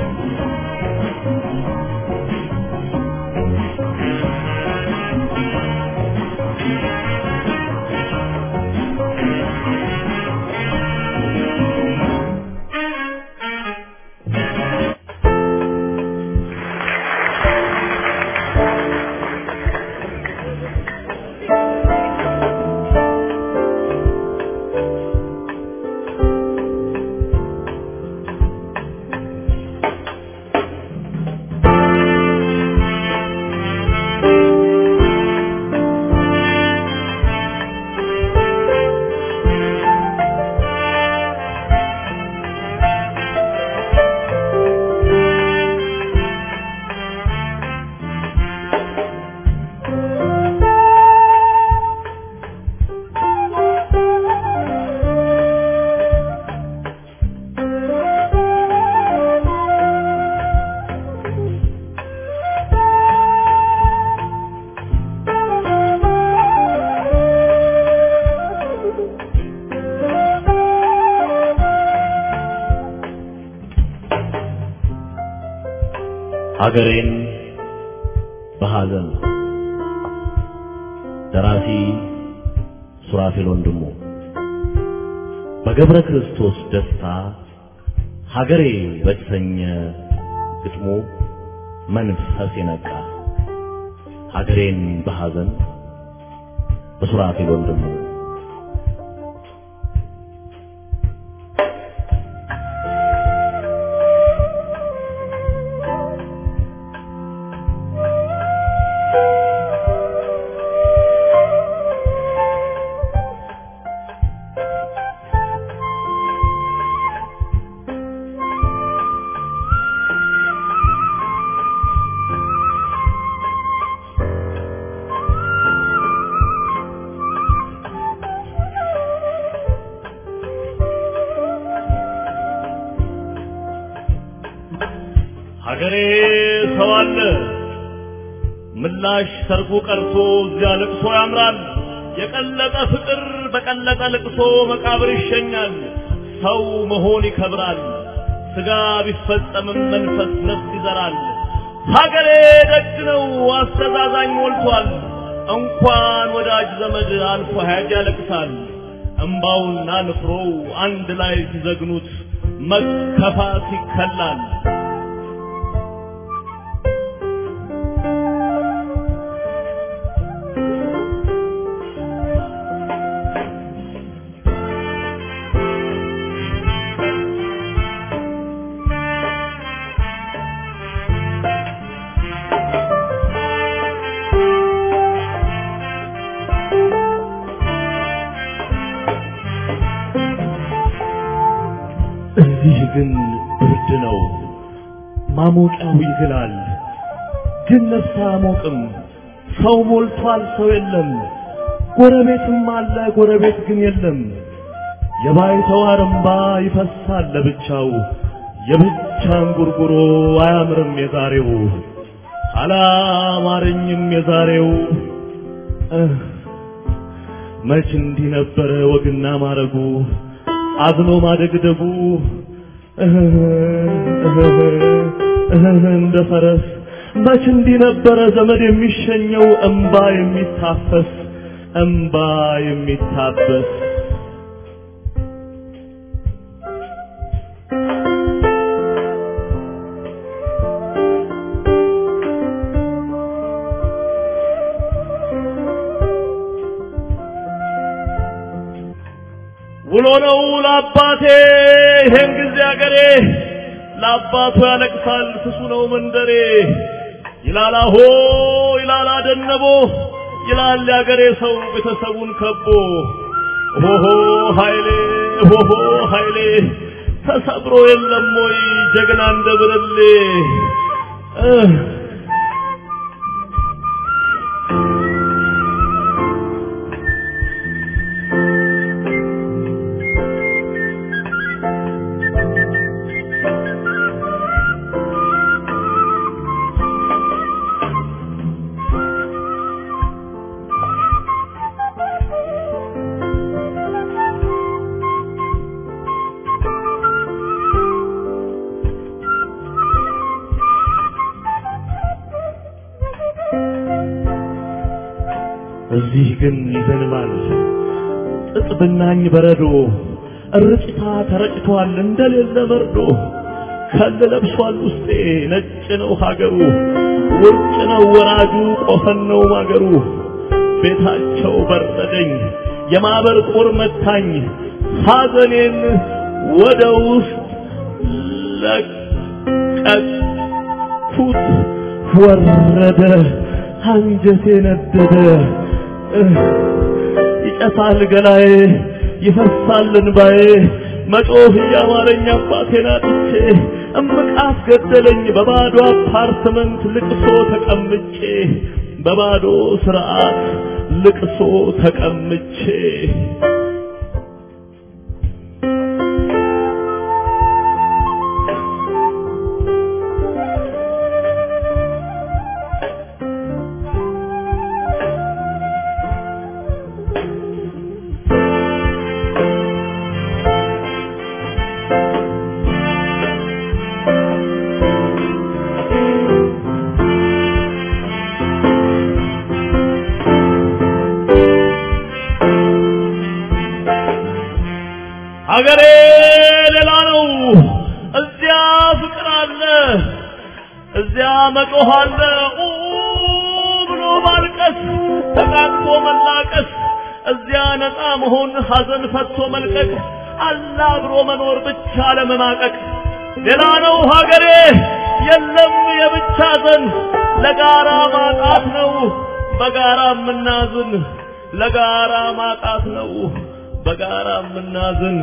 ሀገሬን በሐዘን ደራሲ ሱራፌል ወንድሙ በገብረ ክርስቶስ ደስታ ሀገሬ በተሰኘ ግጥሙ መንፈስ የነቃ ሀገሬን በሐዘን በሱራፌል ወንድሙ ሀገሬ ሰው አለ ምላሽ ሰርጉ ቀርቶ እዚያ ልቅሶ ያምራል የቀለጠ ፍቅር በቀለጠ ልቅሶ መቃብር ይሸኛል ሰው መሆን ይከብራል ስጋ ቢፈጸምም መንፈስ ነፍስ ይዘራል ሀገሬ ደግ ነው አስተዛዛኝ ሞልቷል እንኳን ወዳጅ ዘመድ አልፎ ሀያጅ ያለቅሳል እምባውና ንፍሮው አንድ ላይ ሲዘግኑት መከፋት ይከላል እዚህ ግን ብርድ ነው ማሞቂያው ይግላል ግን ነፍስ አያሞቅም ሰው ሞልቷል ሰው የለም ጎረቤትም አለ ጎረቤት ግን የለም የባይተዋር እምባ ይፈሳል ለብቻው የብቻን ጉርጉሮ አያምርም የዛሬው አላማረኝም የዛሬው መች እንዲህ ነበረ ወግና ማረጉ አዝኖ ማደግደጉ እንደ ፈረስ መች እንዲህ ነበረ ዘመድ የሚሸኘው እንባ የሚታበስ ውሎ ነው ለአባቴ ይሄን ጊዜ አገሬ ለአባቱ ያለቅሳል ፍሱ ነው መንደሬ ይላል አሆ ይላል አደነቦ ይላል ያገሬ ሰው ቤተሰቡን ከቦ ሆሆ ኃይሌ ሆሆ ኃይሌ ተሰብሮ የለም ወይ ጀግና እንደ ብርሌ እዚህ ግን ይዘንባል ጥጥ ብናኝ በረዶ እርጭታ ተረጭቷል እንደሌለ መርዶ ከል ለብሷል ውስጤ ነጭ ነው ሀገሩ ውጭ ነው ወራጁ ቆፈን ነው ማገሩ ቤታቸው በረደኝ የማበር ቁር መታኝ ሐዘኔን ወደ ውስጥ ለቀቅኩት ወረደ አንጀቴ ነደደ ይጨሳል ገላዬ ይፈሳል እንባዬ መጮህ ያማረኝ አባቴን አጥቼ እምቃት ገደለኝ በባዶ አፓርትመንት ልቅሶ ተቀምጬ በባዶ ስርዓት ልቅሶ ተቀምጬ ሀገሬ ሌላ ነው እዚያ ፍቅር አለ እዚያ መጮህ አለ ብሎ ማልቀስ ተቃቅፎ መላቀስ እዚያ ነፃ መሆን ሐዘን ፈቶ መልቀቅ አላ ብሎ መኖር ብቻ ለመማቀቅ ሌላ ነው ሀገሬ የለም የብቻ ዘን ለጋራ ማጣት ነው በጋራ ምናዝን ለጋራ ማጣት ነው በጋራ ምናዝን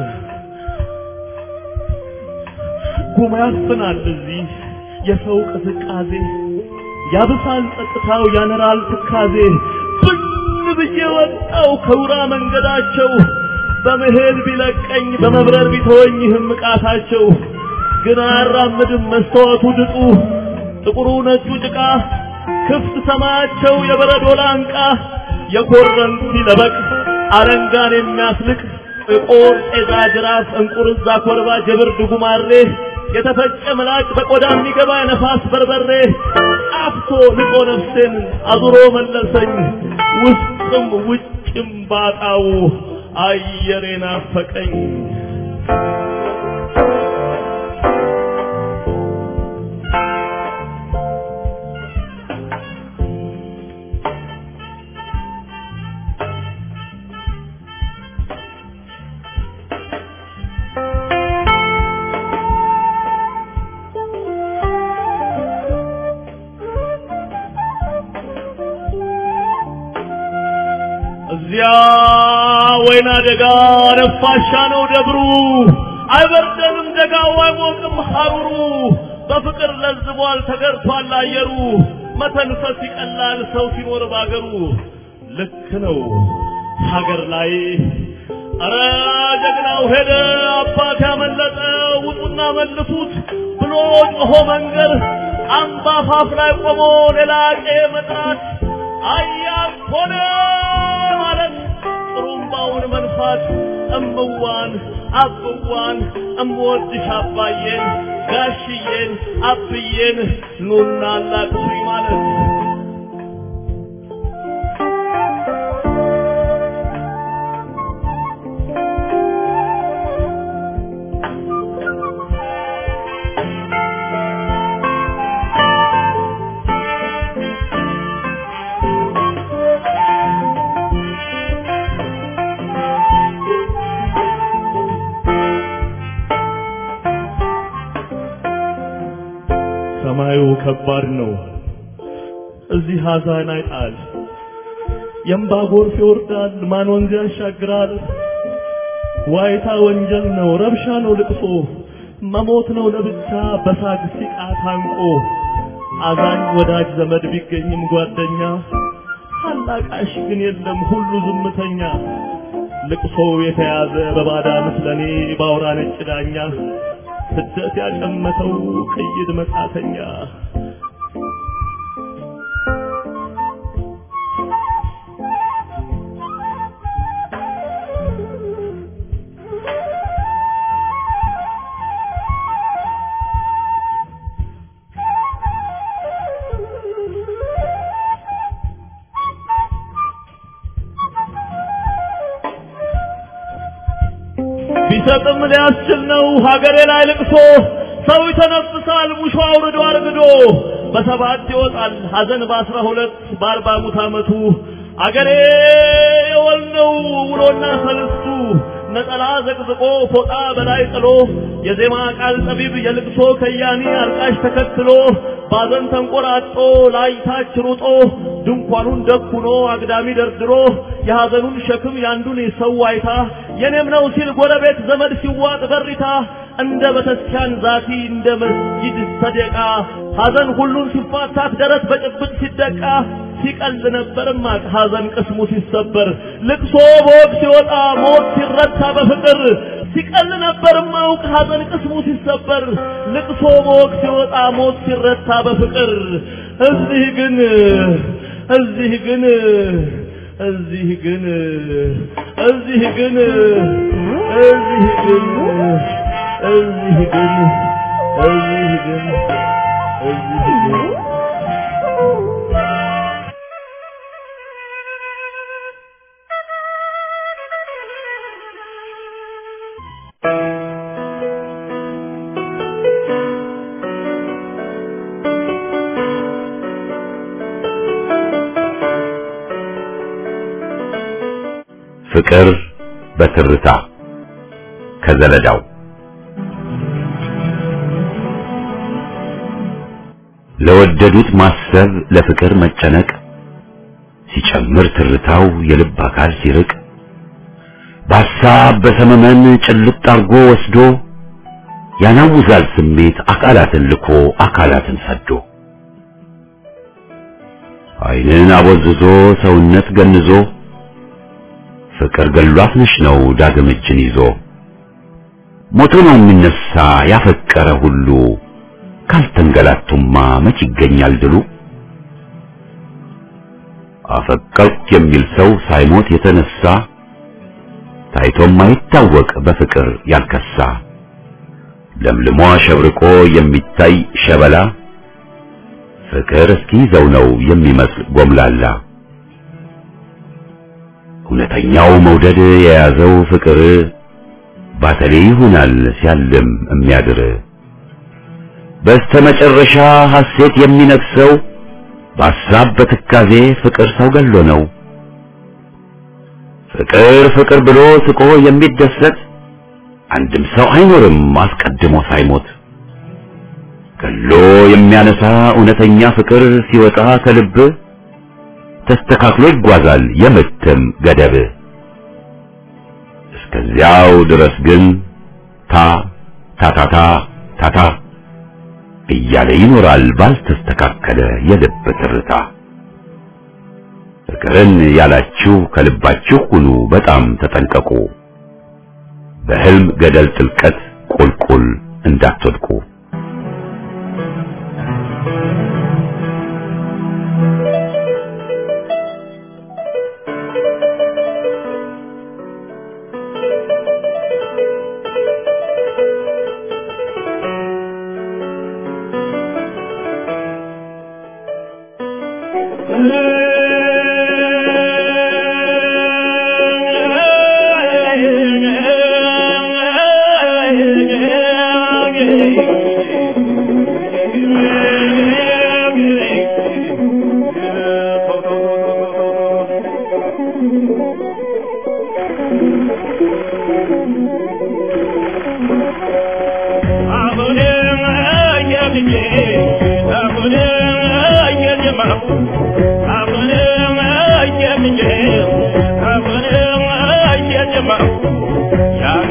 ጉማ ያፍናል እዚህ የሰው ቅዝቃዜ ያብሳል ጸጥታው ያነራል ትካዜ ብን ብዬ ወጣው ከውራ መንገዳቸው በመሄድ ቢለቀኝ በመብረር ቢተወኝ ህምቃታቸው ግን አራምድም መስተዋቱ ድጡ ጥቁሩ ነጩ ጭቃ ክፍት ሰማያቸው የበረዶ ላንቃ የኮረንቲ ለበቅ አረንጋን የሚያስልቅ ጥቁር ጤዛ ጅራፍ እንቁርዛ ኮርባ ጀብርድ ጉማሬ የተፈጨ ምላጭ በቆዳ የሚገባ ነፋስ በርበሬ አፍቶ ንቆ ነፍሴን አዙሮ መለሰኝ ውስጥም ውጭም ባጣው አየሬን አፈቀኝ እዚያ ወይና ደጋ ነፋሻ ነው ደብሩ አይበርደንም ደጋው አይሞቅም ሐሩሩ በፍቅር ለዝቧል ተገርቷል አየሩ መተንፈስ ይቀላል ሰው ሲኖር ባገሩ ልክ ነው ሀገር ላይ አረ ጀግናው ሄደ አባት ያመለጠ ውጡና መልሱት ብሎ ጮሆ መንገር አምባፋፍ ላይ ቆሞ ሌላ ቄ መጥራት አያት ሆነ ማለት ጥሩምባውን መንፋት እምዋን አብዋን እምወድሽ አባዬን ጋሽዬን አብዬን ኑና ላቅሱኝ ማለት ሰማዩ ከባድ ነው እዚህ ሐዘን አይጣል የእምባ ጎርፍ ይወርዳል ማን ወንዝ ያሻግራል ዋይታ ወንጀል ነው ረብሻ ነው ልቅሶ መሞት ነው ለብቻ በሳግ ሲቃ ታንቆ አዛኝ ወዳጅ ዘመድ ቢገኝም ጓደኛ አላቃሽ ግን የለም ሁሉ ዝምተኛ ልቅሶ የተያዘ በባዳ ምስለኔ ባውራ ነጭ ዳኛ ስደት ያጨመተው ቅይድ መጻተኛ ቢሰጥም ሊያስችል ነው ሀገሬ ላይ ልቅሶ ሰው ይተነፍሳል ሙሾ አውርዶ አርግዶ በሰባት ይወጣል ሐዘን በ12 በ40 ሙት ዓመቱ አገሬ የወልነው ውሎና ሰልስቱ ነጠላ ዘቅዝቆ ፎጣ በላይ ጥሎ የዜማ ቃል ጠቢብ የልቅሶ ከያኒ አርቃሽ ተከትሎ ባዘን ተንቆራጦ ላይታች ሩጦ ድንኳኑን ደኩኖ አግዳሚ ደርድሮ የሐዘኑን ሸክም ያንዱን ሰው አይታ የኔም ነው ሲል ጎረቤት ዘመድ ሲዋጥ በሪታ እንደ በተስኪያን ዛቲ እንደ መስጊድ ሰደቃ ሐዘን ሁሉን ሲፋታት ደረት በጭብጥ ሲደቃ ሲቀል ነበርማ ሐዘን ቅስሙ ሲሰበር ልቅሶ በወቅ ሲወጣ ሞት ሲረታ በፍቅር ሲቀል ነበርማ ሐዘን ቅስሙ ሲሰበር ልቅሶ በወቅ ሲወጣ ሞት ሲረታ በፍቅር እዚህ ግን ፍቅር በትርታ ከዘለዳው ለወደዱት ማሰብ ለፍቅር መጨነቅ ሲጨምር ትርታው የልብ አካል ሲርቅ በሐሳብ በሰመመን ጭልጥ አርጎ ወስዶ ያናውዛል ስሜት አካላትን ልኮ አካላትን ሰዶ ዓይንን አቦዝዞ ሰውነት ገንዞ ፍቅር ገሏት ነሽ ነው ዳግም እጅን ይዞ ሞቶ ነው የሚነሳ ያፈቀረ ሁሉ ካልተንገላቱማ መች ይገኛል ድሉ አፈቀርኩ የሚል ሰው ሳይሞት የተነሳ ታይቶም ማይታወቅ በፍቅር ያልከሳ ለምልሞ ሸብርቆ የሚታይ ሸበላ ፍቅር እስኪይዘው ነው የሚመስል ጎምላላ እውነተኛው መውደድ የያዘው ፍቅር ባተሌ ይሆናል ሲያልም የሚያድር በስተመጨረሻ ሐሴት የሚነክሰው በሐሳብ በትካዜ ፍቅር ሰው ገሎ ነው ፍቅር ብሎ ስቆ የሚደሰት አንድም ሰው አይኖርም አስቀድሞ ሳይሞት ገሎ የሚያነሳ እውነተኛ ፍቅር ሲወጣ ከልብ ተስተካክሎ ይጓዛል የምትም ገደብ እስከዚያው ድረስ ግን ታታ እያለ ይኖራል ባልተስተካከለ የልብ ትርታ ፍቅርን ያላችሁ ከልባችሁ ሁኑ በጣም ተጠንቀቁ በህልም ገደል ጥልቀት ቁልቁል እንዳትወድቁ Yeah.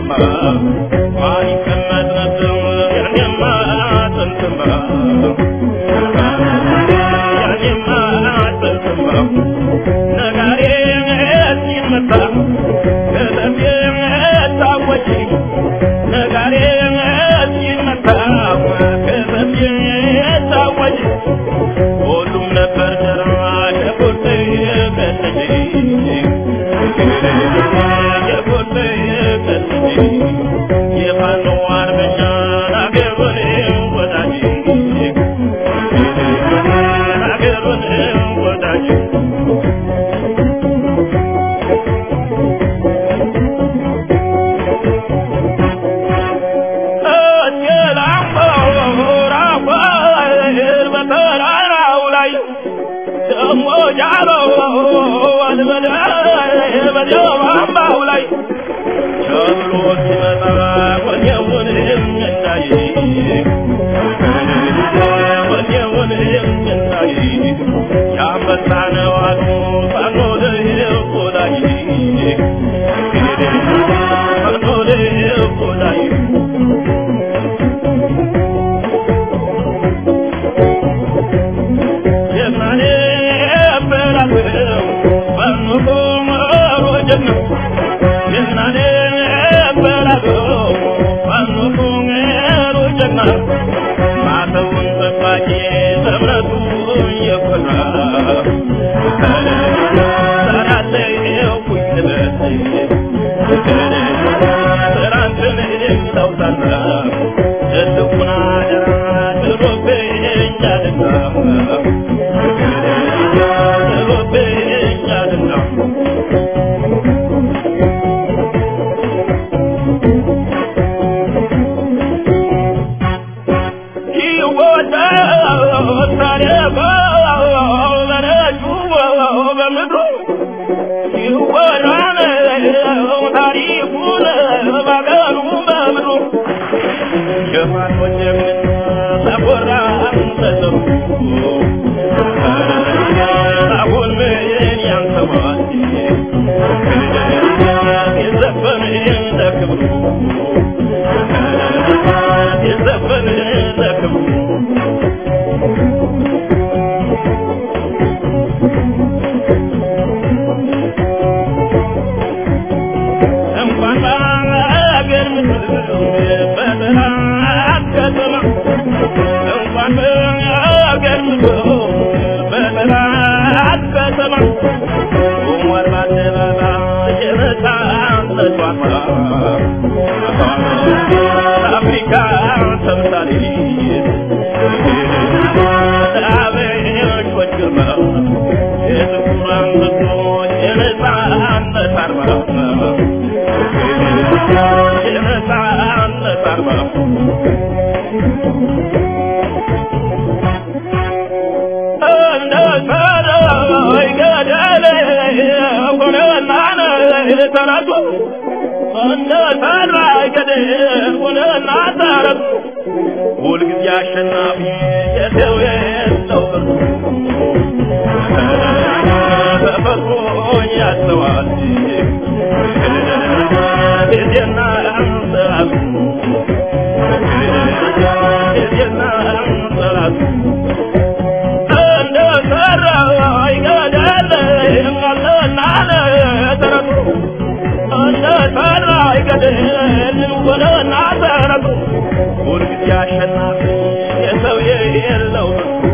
Would you